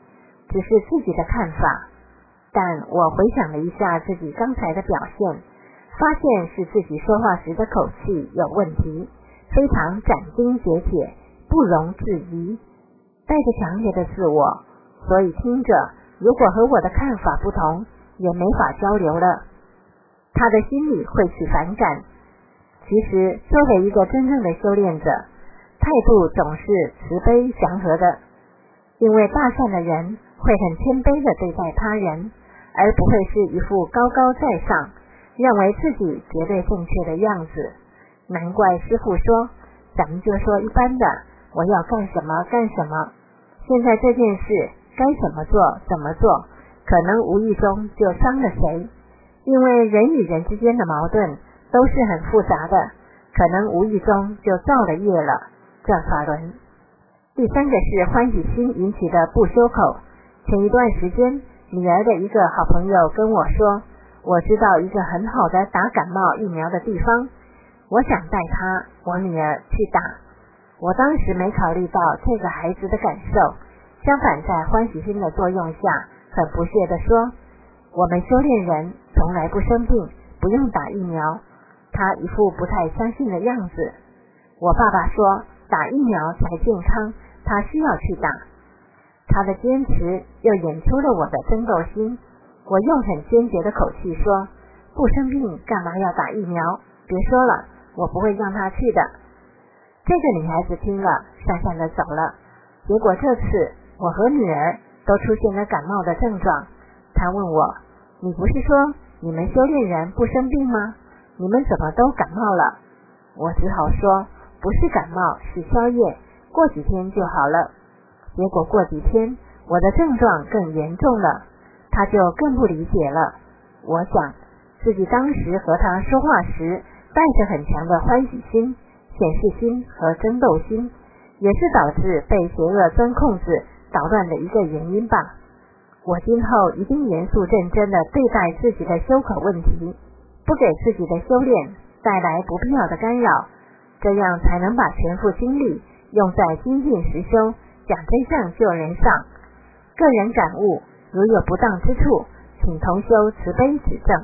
只是自己的看法。但我回想了一下自己刚才的表现，发现是自己说话时的口气有问题，非常斩钉截铁，不容置疑，带着强烈的自我，所以听着如果和我的看法不同，也没法交流了。他的心里会起反感。其实作为一个真正的修炼者，态度总是慈悲祥和的，因为大善的人会很谦卑地对待他人，而不会是一副高高在上，认为自己绝对正确的样子。难怪师父说，咱们就说一般的，我要干什么干什么，现在这件事该怎么做怎么做，可能无意中就伤了谁。因为人与人之间的矛盾都是很复杂的，可能无意中就造了业了。转法轮。第三个是欢喜心引起的不修口。前一段时间，女儿的一个好朋友跟我说，我知道一个很好的打感冒疫苗的地方，我想带我女儿去打。我当时没考虑到这个孩子的感受，相反在欢喜心的作用下，很不屑地说，我们修炼人从来不生病，不用打疫苗。他一副不太相信的样子。我爸爸说打疫苗才健康，他需要去打。他的坚持又演出了我的争斗心。我用很坚决的口气说，不生病干嘛要打疫苗，别说了，我不会让他去的。这个女孩子听了讪讪地走了。结果这次我和女儿都出现了感冒的症状。她问我，你不是说你们修炼人不生病吗？你们怎么都感冒了？我只好说，不是感冒，是宵夜，过几天就好了。结果过几天我的症状更严重了，他就更不理解了。我想自己当时和他说话时带着很强的欢喜心、显示心和争斗心，也是导致被邪恶钻空子捣乱的一个原因吧。我今后一定严肃认真地对待自己的修口问题，不给自己的修炼带来不必要的干扰，这样才能把全副精力用在精进实修、讲真相救人上。个人感悟，如有不当之处，请同修慈悲指正。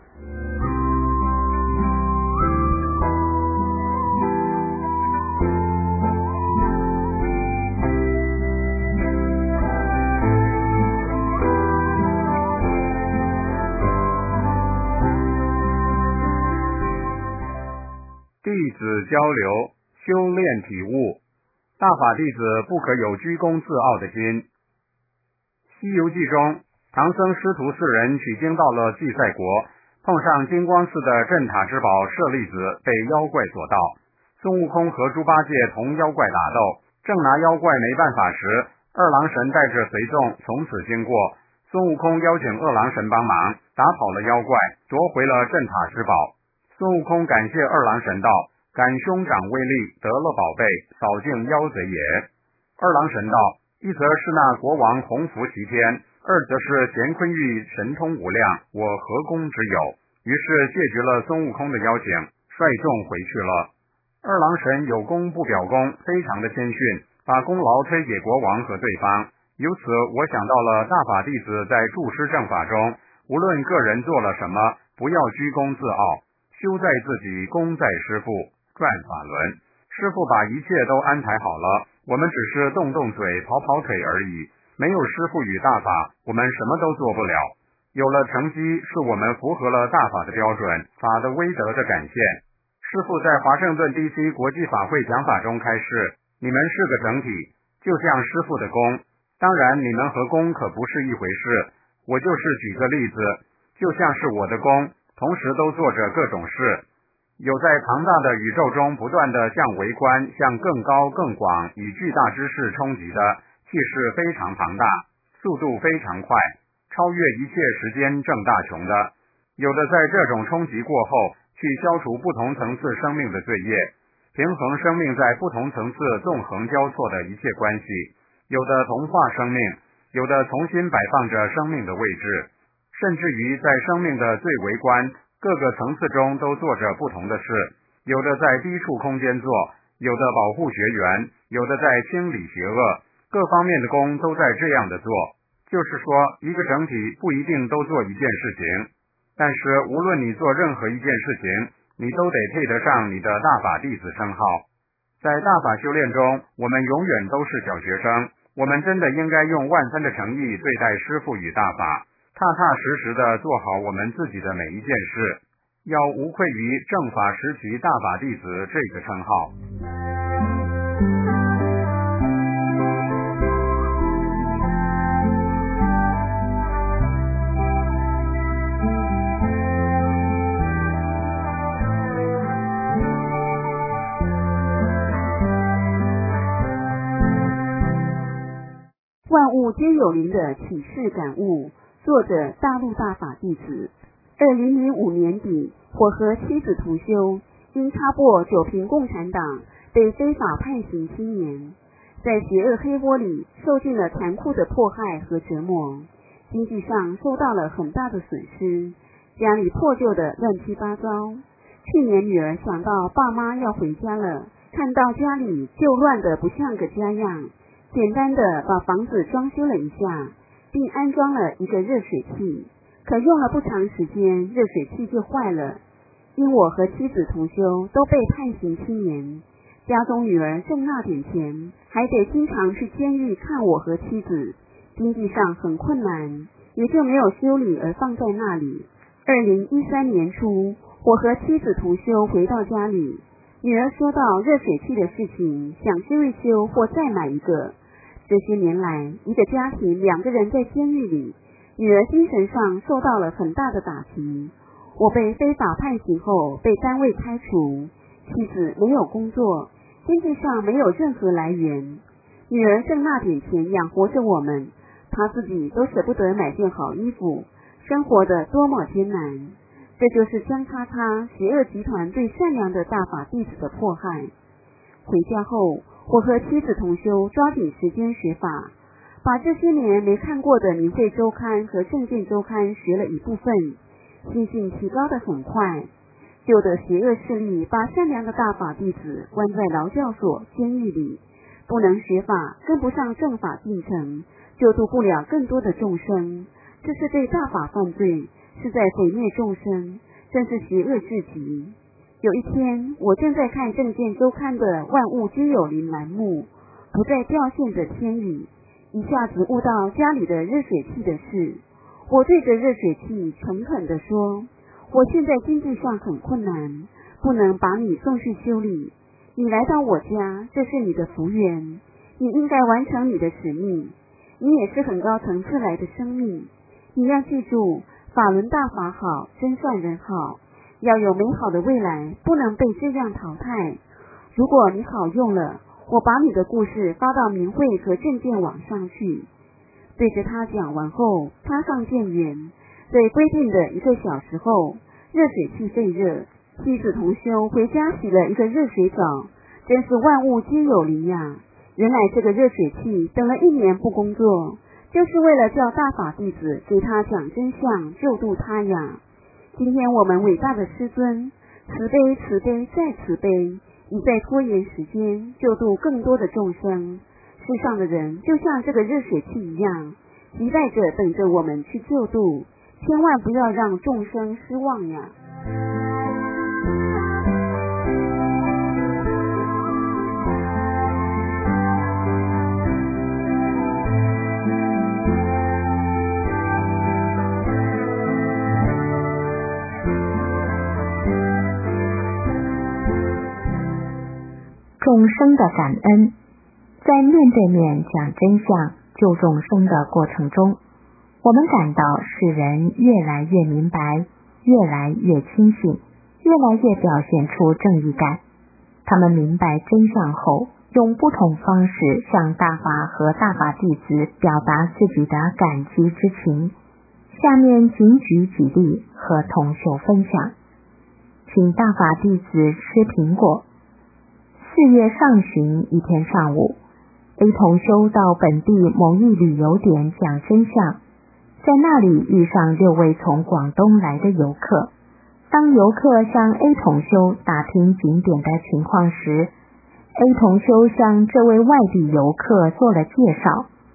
弟子交流，修炼体悟。大法弟子不可有居功自傲的心。西游记中，唐僧师徒四人取经到了祭赛国，碰上金光寺的镇塔之宝舍利子被妖怪所盗。孙悟空和猪八戒同妖怪打斗，正拿妖怪没办法时，二郎神带着随从从此经过。孙悟空邀请二郎神帮忙，打跑了妖怪，夺回了镇塔之宝。孙悟空感谢二郎神道，感兄长威力，得了宝贝，扫净妖贼也。二郎神道，一则是那国王洪福齐天，二则是乾坤玉神通无量，我何功之有？于是谢绝了孙悟空的邀请，率众回去了。二郎神有功不表功，非常的谦逊，把功劳推给国王和对方。由此我想到了大法弟子在注师正法中，无论个人做了什么，不要居功自傲，修在自己，功在师父。转法轮，师父把一切都安排好了，我们只是动动嘴，跑跑腿而已。没有师父与大法，我们什么都做不了。有了成绩，是我们符合了大法的标准，法的威德的展现。师父在华盛顿 DC 国际法会讲法中开示，你们是个整体，就像师父的功。当然你们和功可不是一回事，我就是举个例子，就像是我的功，同时都做着各种事。有在庞大的宇宙中不断的向微观，向更高更广以巨大之势冲击的，气势非常庞大，速度非常快，超越一切时间正大穷的。有的在这种冲击过后，去消除不同层次生命的罪业，平衡生命在不同层次纵横交错的一切关系。有的同化生命，有的重新摆放着生命的位置，甚至于在生命的最微观各个层次中都做着不同的事，有的在低处空间做，有的保护学员，有的在清理邪恶，各方面的功都在这样的做。 就是说，一个整体不一定都做一件事情，但是无论你做任何一件事情，你都得配得上你的大法弟子称号。在大法修炼中，我们永远都是小学生，我们真的应该用万分的诚意对待师父与大法，踏踏实实地做好我们自己的每一件事，要无愧于正法时期大法弟子这个称号。 万物皆有灵的启示感悟，作者大陆大法弟子。2005年底，我和妻子同修因插播九评共产党，被非法判刑7年，在邪恶黑窝里受尽了残酷的迫害和折磨，经济上受到了很大的损失，家里破旧的乱七八糟。去年女儿想到爸妈要回家了，看到家里旧乱的不像个家样，简单的把房子装修了一下，并安装了一个热水器，可用了不长时间，热水器就坏了。因我和妻子同修都被判刑7年，家中女儿挣那点钱，还得经常去监狱看我和妻子，经济上很困难，也就没有修理而放在那里。2013年初，我和妻子同修回到家里，女儿说到热水器的事情，想修一修或再买一个。这些年来，一个家庭2个人在监狱里，女儿精神上受到了很大的打击。我被非法判刑后被单位开除，妻子没有工作，经济上没有任何来源，女儿挣那点钱养活着我们，她自己都舍不得买件好衣服，生活得多么艰难。这就是江叉叉邪恶集团对善良的大法弟子的迫害。回家后，我和妻子同修抓紧时间学法，把这些年没看过的明慧周刊和正见周刊学了一部分，心性提高得很快。旧的邪恶势力把善良的大法弟子关在劳教所、监狱里，不能学法，跟不上正法进程，救度不了更多的众生，这是对大法犯罪，是在毁灭众生，真是邪恶至极。有一天，我正在看正见周刊的万物皆有灵栏目，不再掉线着千里，一下子悟到家里的热水器的事。我对着热水器诚恳地说，我现在经济上很困难，不能把你送去修理，你来到我家，这是你的福缘，你应该完成你的使命，你也是很高层次来的生命，你要记住，法轮大法好，真善人好，要有美好的未来，不能被这样淘汰。如果你好用了，我把你的故事发到明慧和正见网上去。对着他讲完后，插上电源，在规定的1个小时后，热水器废热，妻子同修回家洗了一个热水澡，真是万物皆有灵呀！原来这个热水器等了1年不工作，就是为了叫大法弟子给他讲真相，救度他呀！今天我们伟大的师尊，慈悲慈悲再慈悲，一再拖延时间，救度更多的众生。世上的人就像这个热水器一样，期待着等着我们去救度，千万不要让众生失望呀！ 众生的感恩。在面对面讲真相、救众生的过程中，我们感到世人越来越明白，越来越清醒，越来越表现出正义感。他们明白真相后，用不同方式向大法和大法弟子表达自己的感激之情。下面仅举几例和同修分享。请大法弟子吃苹果。4月上旬一天上午，A 同修到本地某一旅游点讲真相，在那里遇上6位从广东来的游客。当游客向 A 同修打听景点的情况时，A 同修向这位外地游客做了介绍。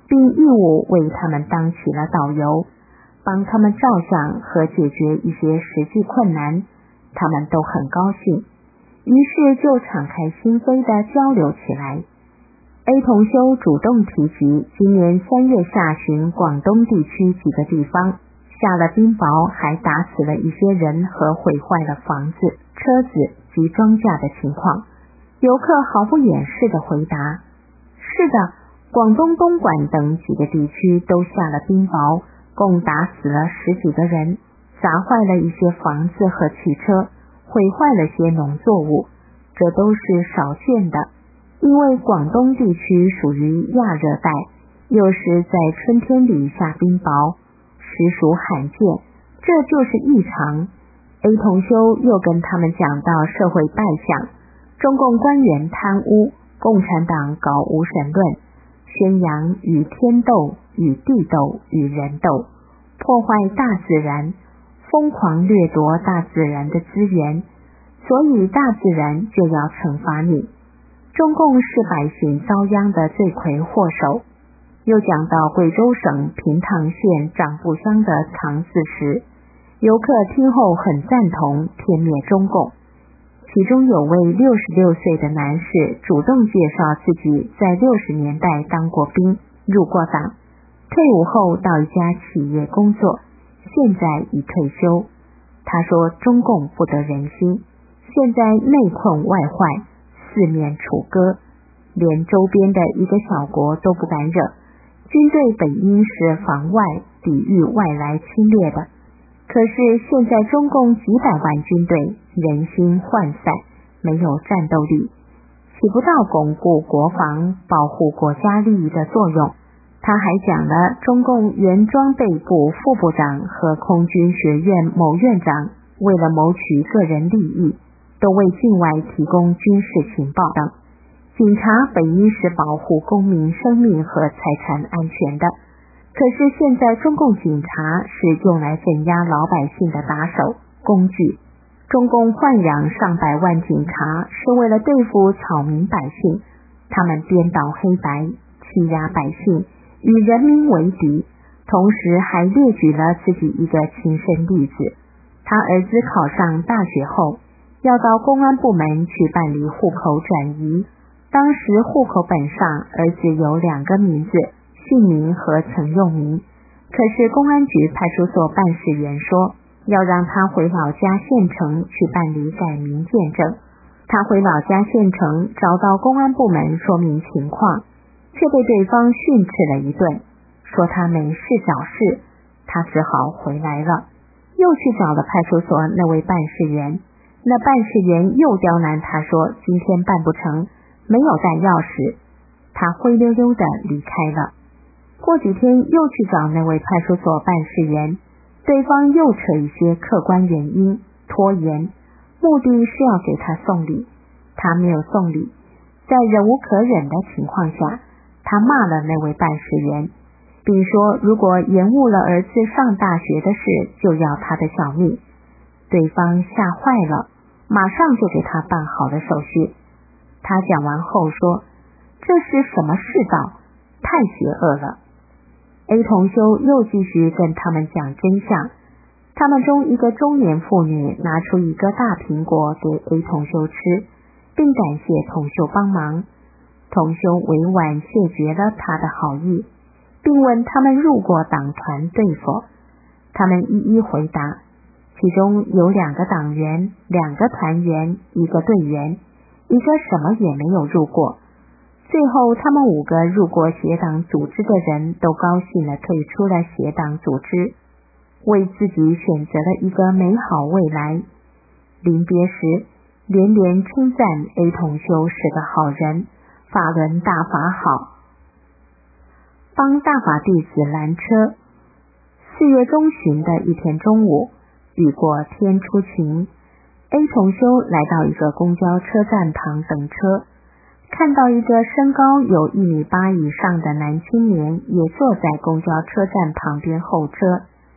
并义务为他们当起了导游，帮他们照相和解决一些实际困难。他们都很高兴，于是就敞开心扉地交流起来。A 同修主动提及今年3月下旬广东地区几个地方下了冰雹，还打死了一些人和毁坏了房子、车子及庄稼的情况。游客毫不掩饰地回答：是的，广东东莞等几个地区都下了冰雹，共打死了10几个人，砸坏了一些房子和汽车，毁坏了些农作物。这都是少见的，因为广东地区属于亚热带，又是在春天里下冰雹，实属罕见，这就是异常。A 同修又跟他们讲到社会败相，中共官员贪污，共产党搞无神论，宣扬与天斗、与地斗、与人斗，破坏大自然，疯狂掠夺大自然的资源，所以大自然就要惩罚你。中共是百姓遭殃的罪魁祸首。又讲到贵州省平塘县长埠乡的藏寺时，游客听后很赞同天灭中共。其中有位66岁的男士主动介绍自己在60年代当过兵，入过党，退伍后到一家企业工作，现在已退休。他说中共不得人心，现在内困外患，四面楚歌，连周边的一个小国都不敢惹，军队本应是防外抵御外来侵略的，可是现在中共几百万军队人心涣散，没有战斗力，起不到巩固国防、保护国家利益的作用。他还讲了中共原装备部副部长和空军学院某院长为了谋取个人利益，都为境外提供军事情报等。警察本应是保护公民生命和财产安全的，可是现在中共警察是用来镇压老百姓的打手、工具。中共豢养上百万警察是为了对付草民百姓，他们颠倒黑白，欺压百姓，与人民为敌，同时还列举了自己一个亲身例子。他儿子考上大学后，要到公安部门去办理户口转移，当时户口本上儿子有2个名字，姓名和曾用名，可是公安局派出所办事员说要让他回老家县城去办理改名鉴证。他回老家县城找到公安部门说明情况，却被对方训斥了一顿，说他没事找事，他只好回来了，又去找了派出所那位办事员，那办事员又刁难他说今天办不成，没有带钥匙，他灰溜溜地离开了。过几天又去找那位派出所办事员，对方又扯一些客观原因拖延，目的是要给他送礼，他没有送礼，在忍无可忍的情况下，他骂了那位办事员，并说如果延误了儿子上大学的事，就要他的小命。对方吓坏了，马上就给他办好了手续。他讲完后说，这是什么世道，太邪恶了。A 同修又继续跟他们讲真相，他们中一个中年妇女拿出一个大苹果给 A 同修吃，并感谢同修帮忙。同修委婉谢绝了他的好意，并问他们入过党团对否，他们一一回答，其中有2个党员、2个团员、1个队员，一个什么也没有入过。最后他们5个入过邪党组织的人都高兴地退出了邪党组织，为自己选择了一个美好未来。临别时连连称赞 A 同修是个好人，法轮大法好。帮大法弟子拦车。4月中旬的一天中午，雨过天出晴， A 同修来到一个公交车站旁等车，看到一个身高有1.8米以上的男青年也坐在公交车站旁边候车。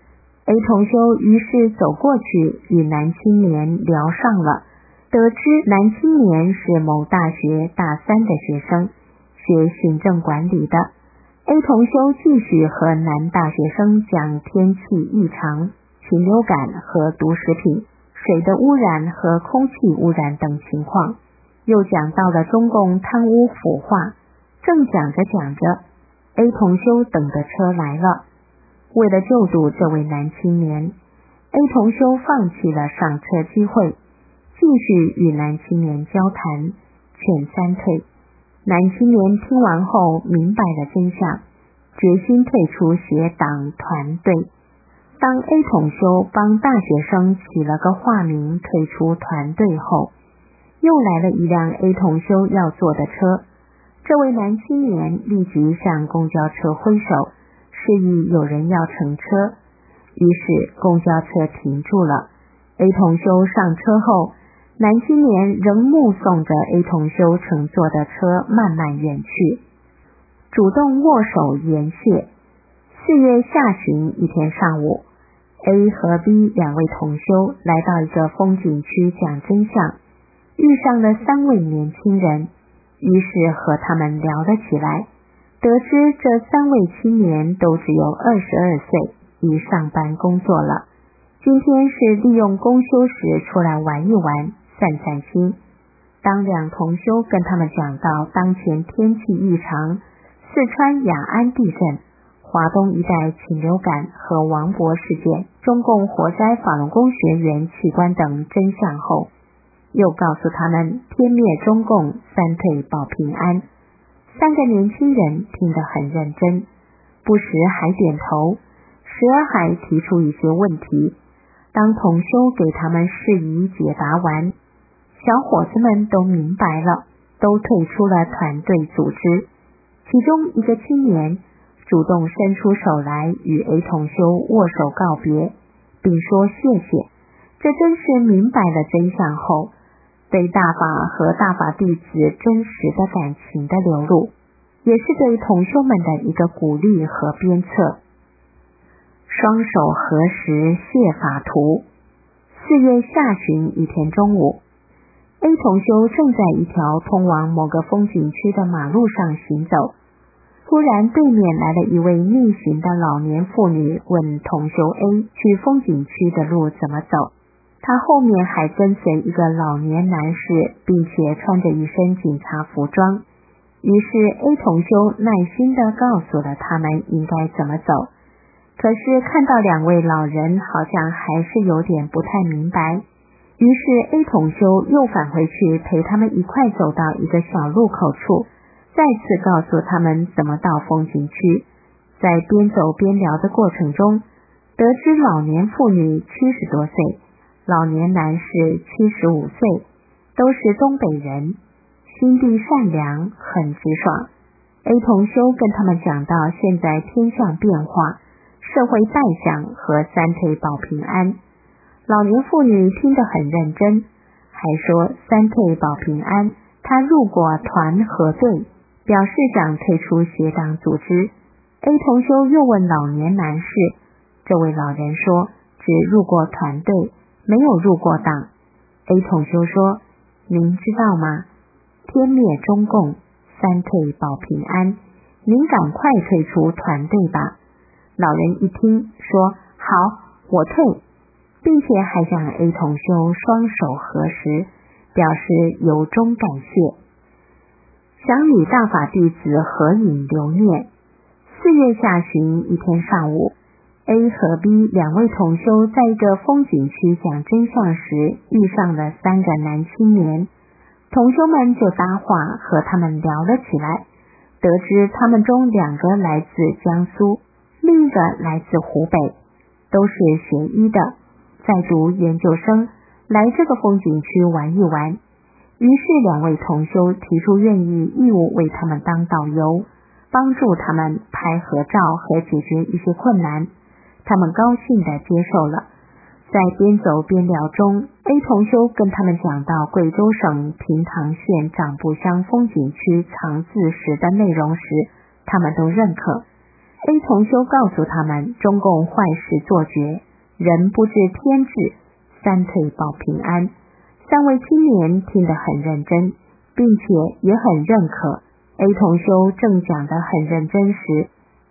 A 同修于是走过去与男青年聊上了，得知男青年是某大学大3的学生，学行政管理的。 A 同修继续和男大学生讲天气异常、禽流感和毒食品、水的污染和空气污染等情况，又讲到了中共贪污腐化。正讲着讲着， A 同修等的车来了。为了救度这位男青年， A 同修放弃了上车机会，继续与男青年交谈，劝三退。男青年听完后明白了真相，决心退出学党团队。当 A 同修帮大学生起了个化名退出团队后，又来了一辆 A 同修要坐的车。这位男青年立即向公交车挥手，示意有人要乘车。于是公交车停住了。 A 同修上车后，男青年仍目送着 A 同修乘坐的车慢慢远去，主动握手言谢。4月下旬一天上午， A 和 B 两位同修来到一个风景区讲真相，遇上了3位年轻人，于是和他们聊了起来，得知这3位青年都只有22岁，已上班工作了，今天是利用公休时出来玩一玩，散散心。当两同修跟他们讲到当前天气异常、四川雅安地震、华东一带禽流感和王博事件、中共活摘法轮功学员器官等真相后，又告诉他们天灭中共，三退保平安。3个年轻人听得很认真，不时还点头，时而还提出一些问题。当同修给他们释疑解答完，小伙子们都明白了，都退出了团队组织。其中一个青年主动伸出手来与 A 同修握手告别，并说谢谢。这真是明白了真相后，对大法和大法弟子真实的感情的流露，也是对同修们的一个鼓励和鞭策。双手合十谢法图。4月下旬一天中午， A 同修正在一条通往某个风景区的马路上行走，突然对面来了一位逆行的老年妇女，问同修 A 去风景区的路怎么走。他后面还跟随一个老年男士，并且穿着一身警察服装。于是 A 同修耐心地告诉了他们应该怎么走。可是看到2位老人好像还是有点不太明白，于是 A 同修又返回去陪他们一块走到一个小路口处，再次告诉他们怎么到风景区。在边走边聊的过程中，得知老年妇女70多岁，老年男士75岁，都是东北人，心地善良，很直爽。 A 同修跟他们讲到现在天象变化、社会败象和三退保平安。老年妇女听得很认真，还说三退保平安，她入过团和队，表示想退出学党组织。 A 同修又问老年男士，这位老人说只入过团队，没有入过党。 A 同修说，您知道吗？天灭中共，三退保平安，您赶快退出团队吧。老人一听说好，我退，并且还向 A 同修双手合十，表示由衷感谢，想与大法弟子合影留念。4月下旬一天上午， A 和 B 两位同修在一个风景区讲真相时遇上了3个男青年，同修们就搭话和他们聊了起来，得知他们中2个来自江苏，另一个来自湖北，都是学医的，在读研究生，来这个风景区玩一玩。于是2位同修提出愿意义务为他们当导游，帮助他们拍合照和解决一些困难，他们高兴地接受了。在边走边聊中， A 同修跟他们讲到贵州省平塘县长埠乡风景区藏字石的内容时，他们都认可。 A 同修告诉他们中共坏事做绝，人不知天治，三退保平安。3位青年听得很认真，并且也很认可。 A 同修正讲得很认真时，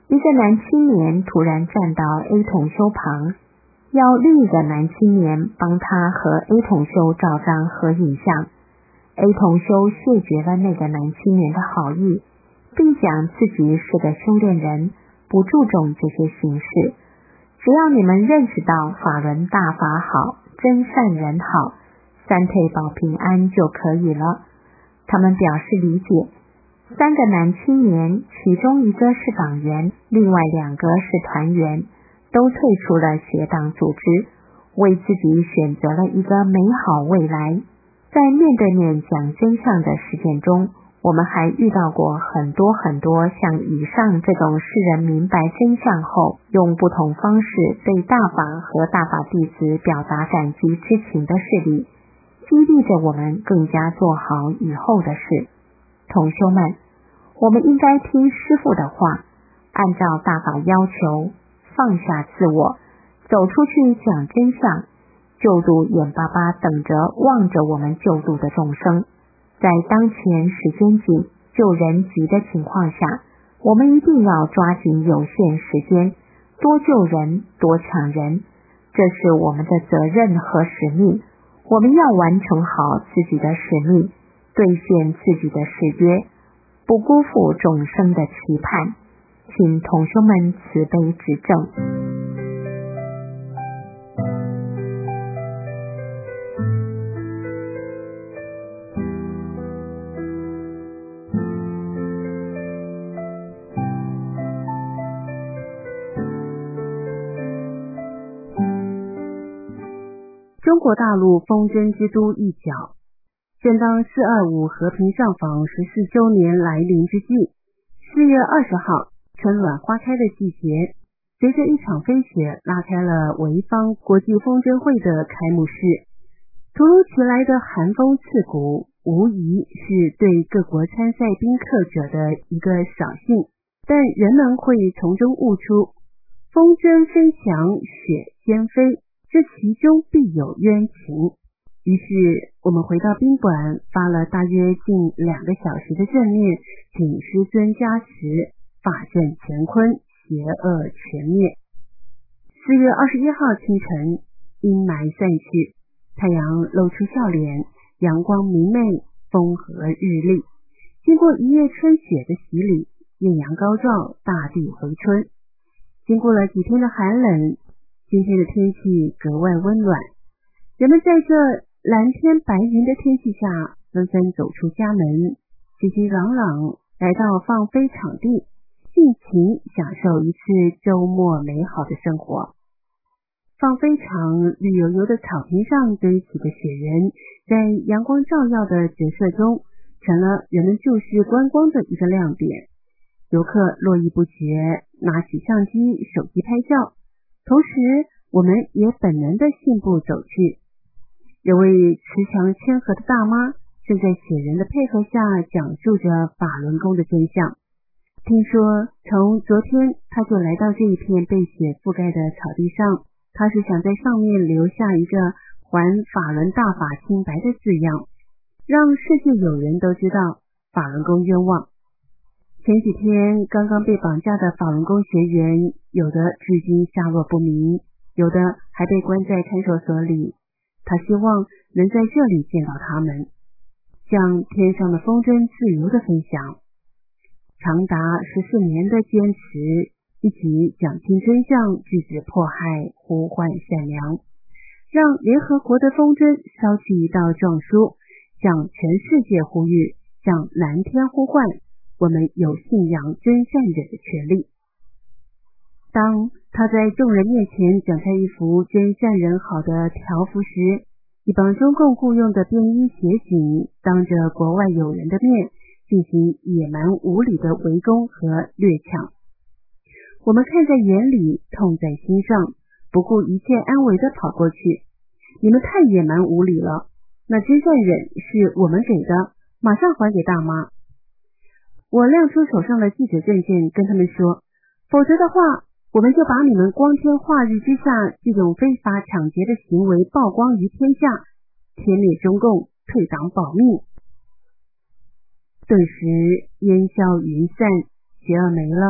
一个男青年突然站到 A 同修旁，要另一个男青年帮他和 A 同修照张合影像。A 同修谢绝了那个男青年的好意，并讲自己是个修炼人，不注重这些形式，只要你们认识到法轮大法好，真善人好，三退保平安就可以了。他们表示理解。三个男青年，其中一个是党员，另外2个是团员，都退出了学党组织，为自己选择了一个美好未来。在面对面讲真相的实践中，我们还遇到过很多像以上这种世人明白真相后，用不同方式对大法和大法弟子表达感激之情的事例，激励着我们更加做好以后的事。同修们，我们应该听师父的话，按照大法要求，放下自我，走出去讲真相，救度眼巴巴等着望着我们救度的众生。在当前时间紧、救人急的情况下，我们一定要抓紧有限时间，多救人，多抢人，这是我们的责任和使命。我们要完成好自己的使命，兑现自己的誓约，不辜负众生的期盼。请同修们慈悲指正。 中国大陆风筝之都一角，正当425和平上访14周年来临之际，4月20号，春暖花开的季节，随着一场飞雪拉开了潍坊国际风筝会的开幕式。突如其来的寒风刺骨，无疑是对各国参赛宾客者的一个扫兴，但人们会从中悟出，风筝飞翔，雪先飞，这其中必有冤情。于是我们回到宾馆，发了大约近2个小时的正念，请师尊加持，法阵乾坤，邪恶全灭。4月21号清晨，阴霾散去，太阳露出笑脸，阳光明媚，风和日丽。经过一夜春雪的洗礼，艳阳高照，大地回春。经过了几天的寒冷，今天的天气格外温暖，人们在这蓝天白云的天气下纷纷走出家门，熙熙攘攘来到放飞场地，尽情享受一次周末美好的生活。放飞场绿油油的草坪上堆起的雪人，在阳光照耀的折射中，成了人们注视观光的一个亮点。游客络绎不绝，拿起相机、手机拍照，同时我们也本能地信步走去。有位慈祥谦和的大妈正在雪人的配合下讲述着法轮功的真相。听说从昨天他就来到这一片被雪覆盖的草地上，他是想在上面留下一个还法轮大法清白的字样，让世界有人都知道法轮功冤枉。前几天刚刚被绑架的法轮功学员，有的至今下落不明，有的还被关在看守所里。他希望能在这里见到他们，像天上的风筝自由的飞翔。长达14年的坚持，一起讲清真相，制止迫害，呼唤善良，让联合国的风筝烧起一道状书，向全世界呼吁，向蓝天呼唤，我们有信仰真善忍的权利。当他在众人面前展开一幅真善人好的条幅时，一帮中共雇用的便衣协警当着国外友人的面进行野蛮无理的围攻和掠抢。我们看在眼里，痛在心上，不顾一切安危的跑过去。你们太野蛮无理了，那真善忍是我们给的，马上还给大妈。我亮出手上的记者证件跟他们说，否则的话，我们就把你们光天化日之下这种非法抢劫的行为曝光于天下，天灭中共，退党保命。顿时烟消云散，邪恶没了，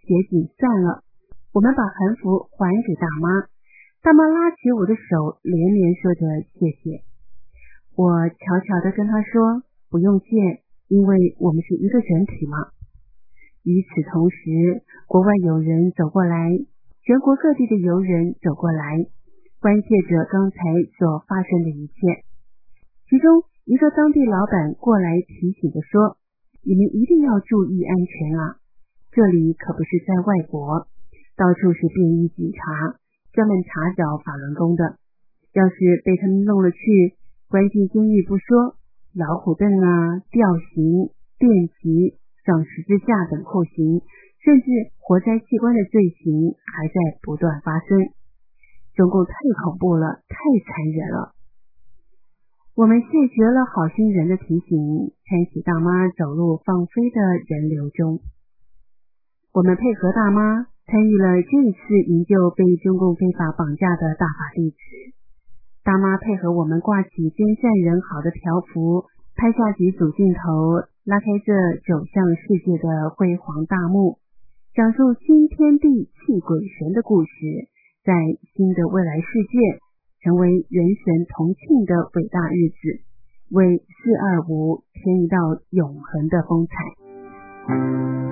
结紧散了，我们把横幅还给大妈。大妈拉起我的手，连连说着谢谢。我悄悄地跟她说，不用谢，因为我们是一个整体嘛。与此同时，国外友人走过来，全国各地的游人走过来，关切着刚才所发生的一切。其中一个当地老板过来提醒着说，你们一定要注意安全啊，这里可不是在外国，到处是便衣警察，专门查找法轮功的，要是被他们弄了去，关进监狱不说，老虎凳啊、吊刑、电击、上十字架等酷刑，甚至活摘器官的罪行还在不断发生。中共太恐怖了，太残忍了。我们谢绝了好心人的提醒，搀起大妈走入放飞的人流中。我们配合大妈参与了这一次营救被中共非法绑架的大法弟子。大妈配合我们挂起真善人好的条幅，拍下几组镜头，拉开这走向世界的辉煌大幕，讲述新天地泣鬼神的故事，在新的未来世界成为人神同庆的伟大日子，为425添一道永恒的风采。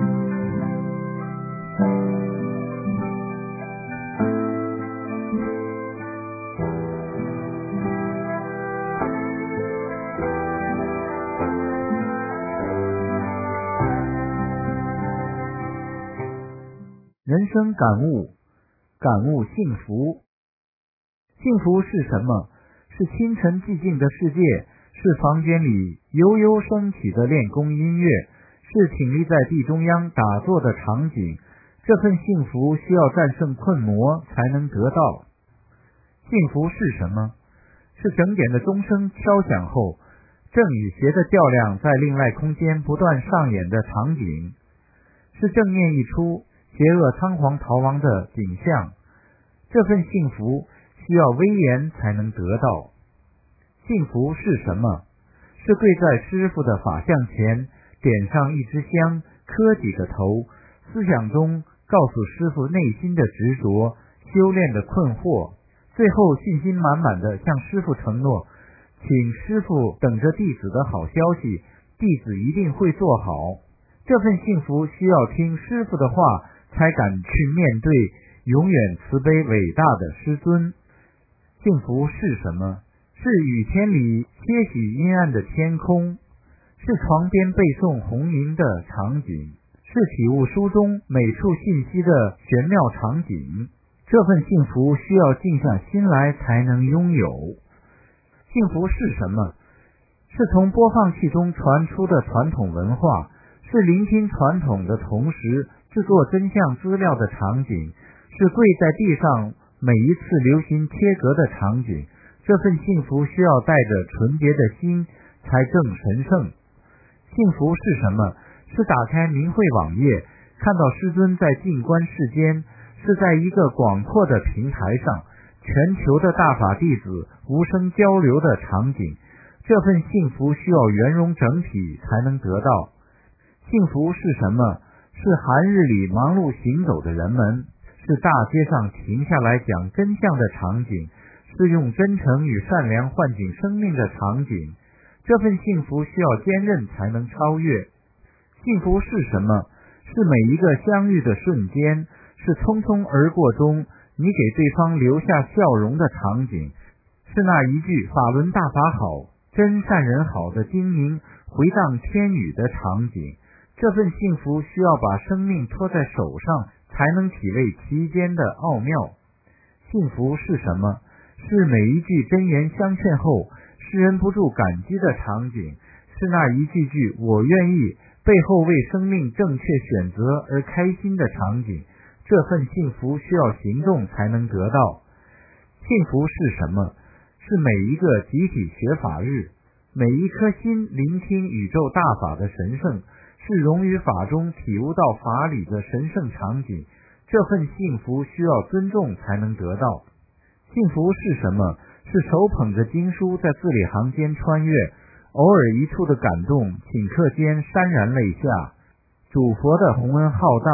人生感悟，感悟幸福。幸福是什么？是清晨寂静的世界，是房间里悠悠升起的练功音乐，是挺立在地中央打坐的场景。这份幸福需要战胜困魔才能得到。幸福是什么？是整点的钟声敲响后，正与邪的较量在另外空间不断上演的场景，是正念一出，邪恶仓皇逃亡的景象。这份幸福需要威严才能得到。幸福是什么？是跪在师父的法像前，点上一支香，磕几个头，思想中告诉师父内心的执着，修炼的困惑，最后信心满满的向师父承诺，请师父等着弟子的好消息，弟子一定会做好。这份幸福需要听师父的话，才敢去面对永远慈悲伟大的师尊。幸福是什么？是雨天里些许阴暗的天空，是床边背诵红名的场景，是体悟书中每处信息的玄妙场景。这份幸福需要静下心来才能拥有。幸福是什么？是从播放器中传出的传统文化，是聆听传统的同时制作真相资料的场景，是跪在地上每一次流行贴格的场景。这份幸福需要带着纯洁的心才正神圣。幸福是什么？是打开明慧网页，看到师尊在静观世间，是在一个广阔的平台上，全球的大法弟子无声交流的场景。这份幸福需要圆融整体才能得到。幸福是什么？是寒日里忙碌行走的人们，是大街上停下来讲真相的场景，是用真诚与善良唤醒生命的场景。这份幸福需要坚韧才能超越。幸福是什么？是每一个相遇的瞬间，是匆匆而过中你给对方留下笑容的场景，是那一句法轮大法好，真善人好的精明回荡千语的场景。这份幸福需要把生命托在手上，才能体味其间的奥妙。幸福是什么？是每一句真言相劝后世人不住感激的场景，是那一句句我愿意背后为生命正确选择而开心的场景。这份幸福需要行动才能得到。幸福是什么？是每一个集体学法日，每一颗心聆听宇宙大法的神圣，是融于法中体悟到法理的神圣场景。这份幸福需要尊重才能得到。幸福是什么？是手捧着经书在字里行间穿越，偶尔一处的感动顷刻间潸然泪下。主佛的宏恩浩荡，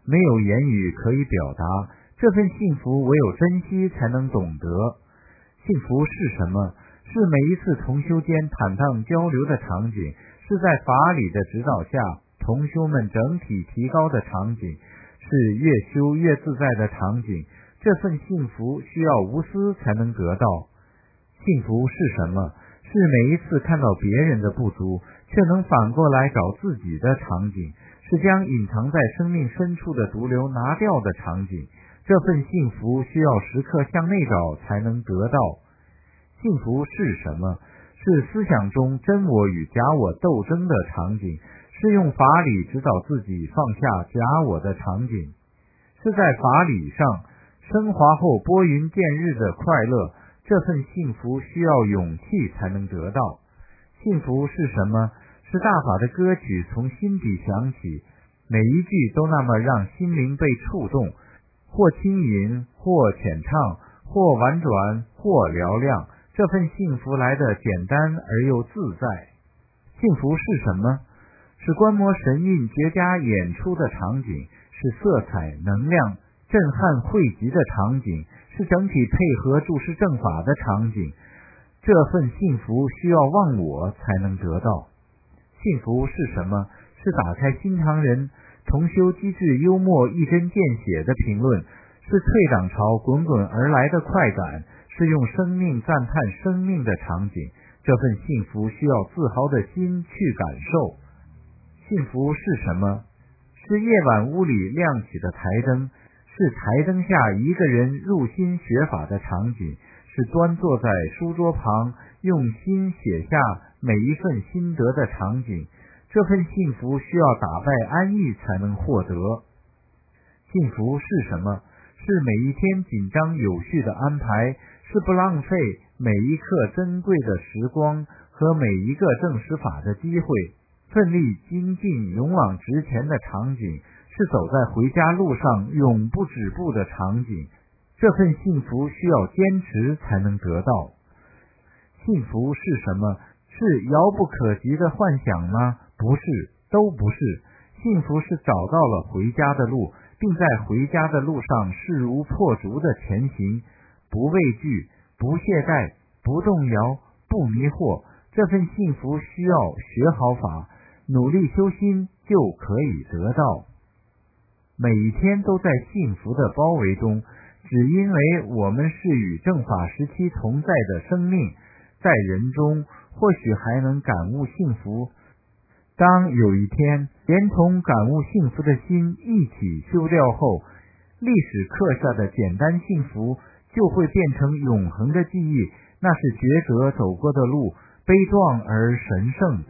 没有言语可以表达，这份幸福唯有珍惜才能懂得。幸福是什么？是每一次同修间坦荡交流的场景，是在法理的指导下同修们整体提高的场景，是越修越自在的场景。这份幸福需要无私才能得到。幸福是什么？是每一次看到别人的不足，却能反过来找自己的场景，是将隐藏在生命深处的毒瘤拿掉的场景。这份幸福需要时刻向内找才能得到。幸福是什么？是思想中真我与假我斗争的场景，是用法理指导自己放下假我的场景，是在法理上升华后拨云见日的快乐。这份幸福需要勇气才能得到。幸福是什么？是大法的歌曲从心底响起，每一句都那么让心灵被触动，或轻吟，或浅唱，或婉转，或嘹亮。这份幸福来得简单而又自在。幸福是什么？是观摩神韵绝佳演出的场景，是色彩能量震撼汇集的场景，是整体配合注释正法的场景。这份幸福需要忘我才能得到。幸福是什么？是打开心肠人同修机智幽默一针见血的评论，是退档潮滚滚而来的快感，是用生命赞叹生命的场景。这份幸福需要自豪的心去感受。幸福是什么？是夜晚屋里亮起的台灯，是台灯下一个人入心学法的场景，是端坐在书桌旁用心写下每一份心得的场景。这份幸福需要打败安逸才能获得。幸福是什么？是每一天紧张有序的安排，是不浪费每一刻珍贵的时光和每一个证实法的机会，奋力精进勇往直前的场景，是走在回家路上永不止步的场景。这份幸福需要坚持才能得到。幸福是什么？是遥不可及的幻想吗？不是，都不是。幸福是找到了回家的路，并在回家的路上势如破竹的前行，不畏惧，不懈怠，不动摇，不迷惑。这份幸福需要学好法，努力修心就可以得到。每一天都在幸福的包围中，只因为我们是与正法时期同在的生命，在人中或许还能感悟幸福。当有一天连同感悟幸福的心一起修掉后，历史刻下的简单幸福就会变成永恒的记忆，那是抉择走过的路，悲壮而神圣。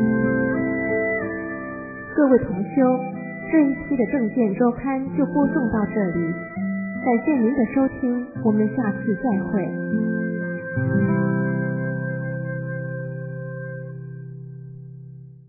各位同修，这一期的正见周刊就播送到这里，感谢您的收听，我们下次再会。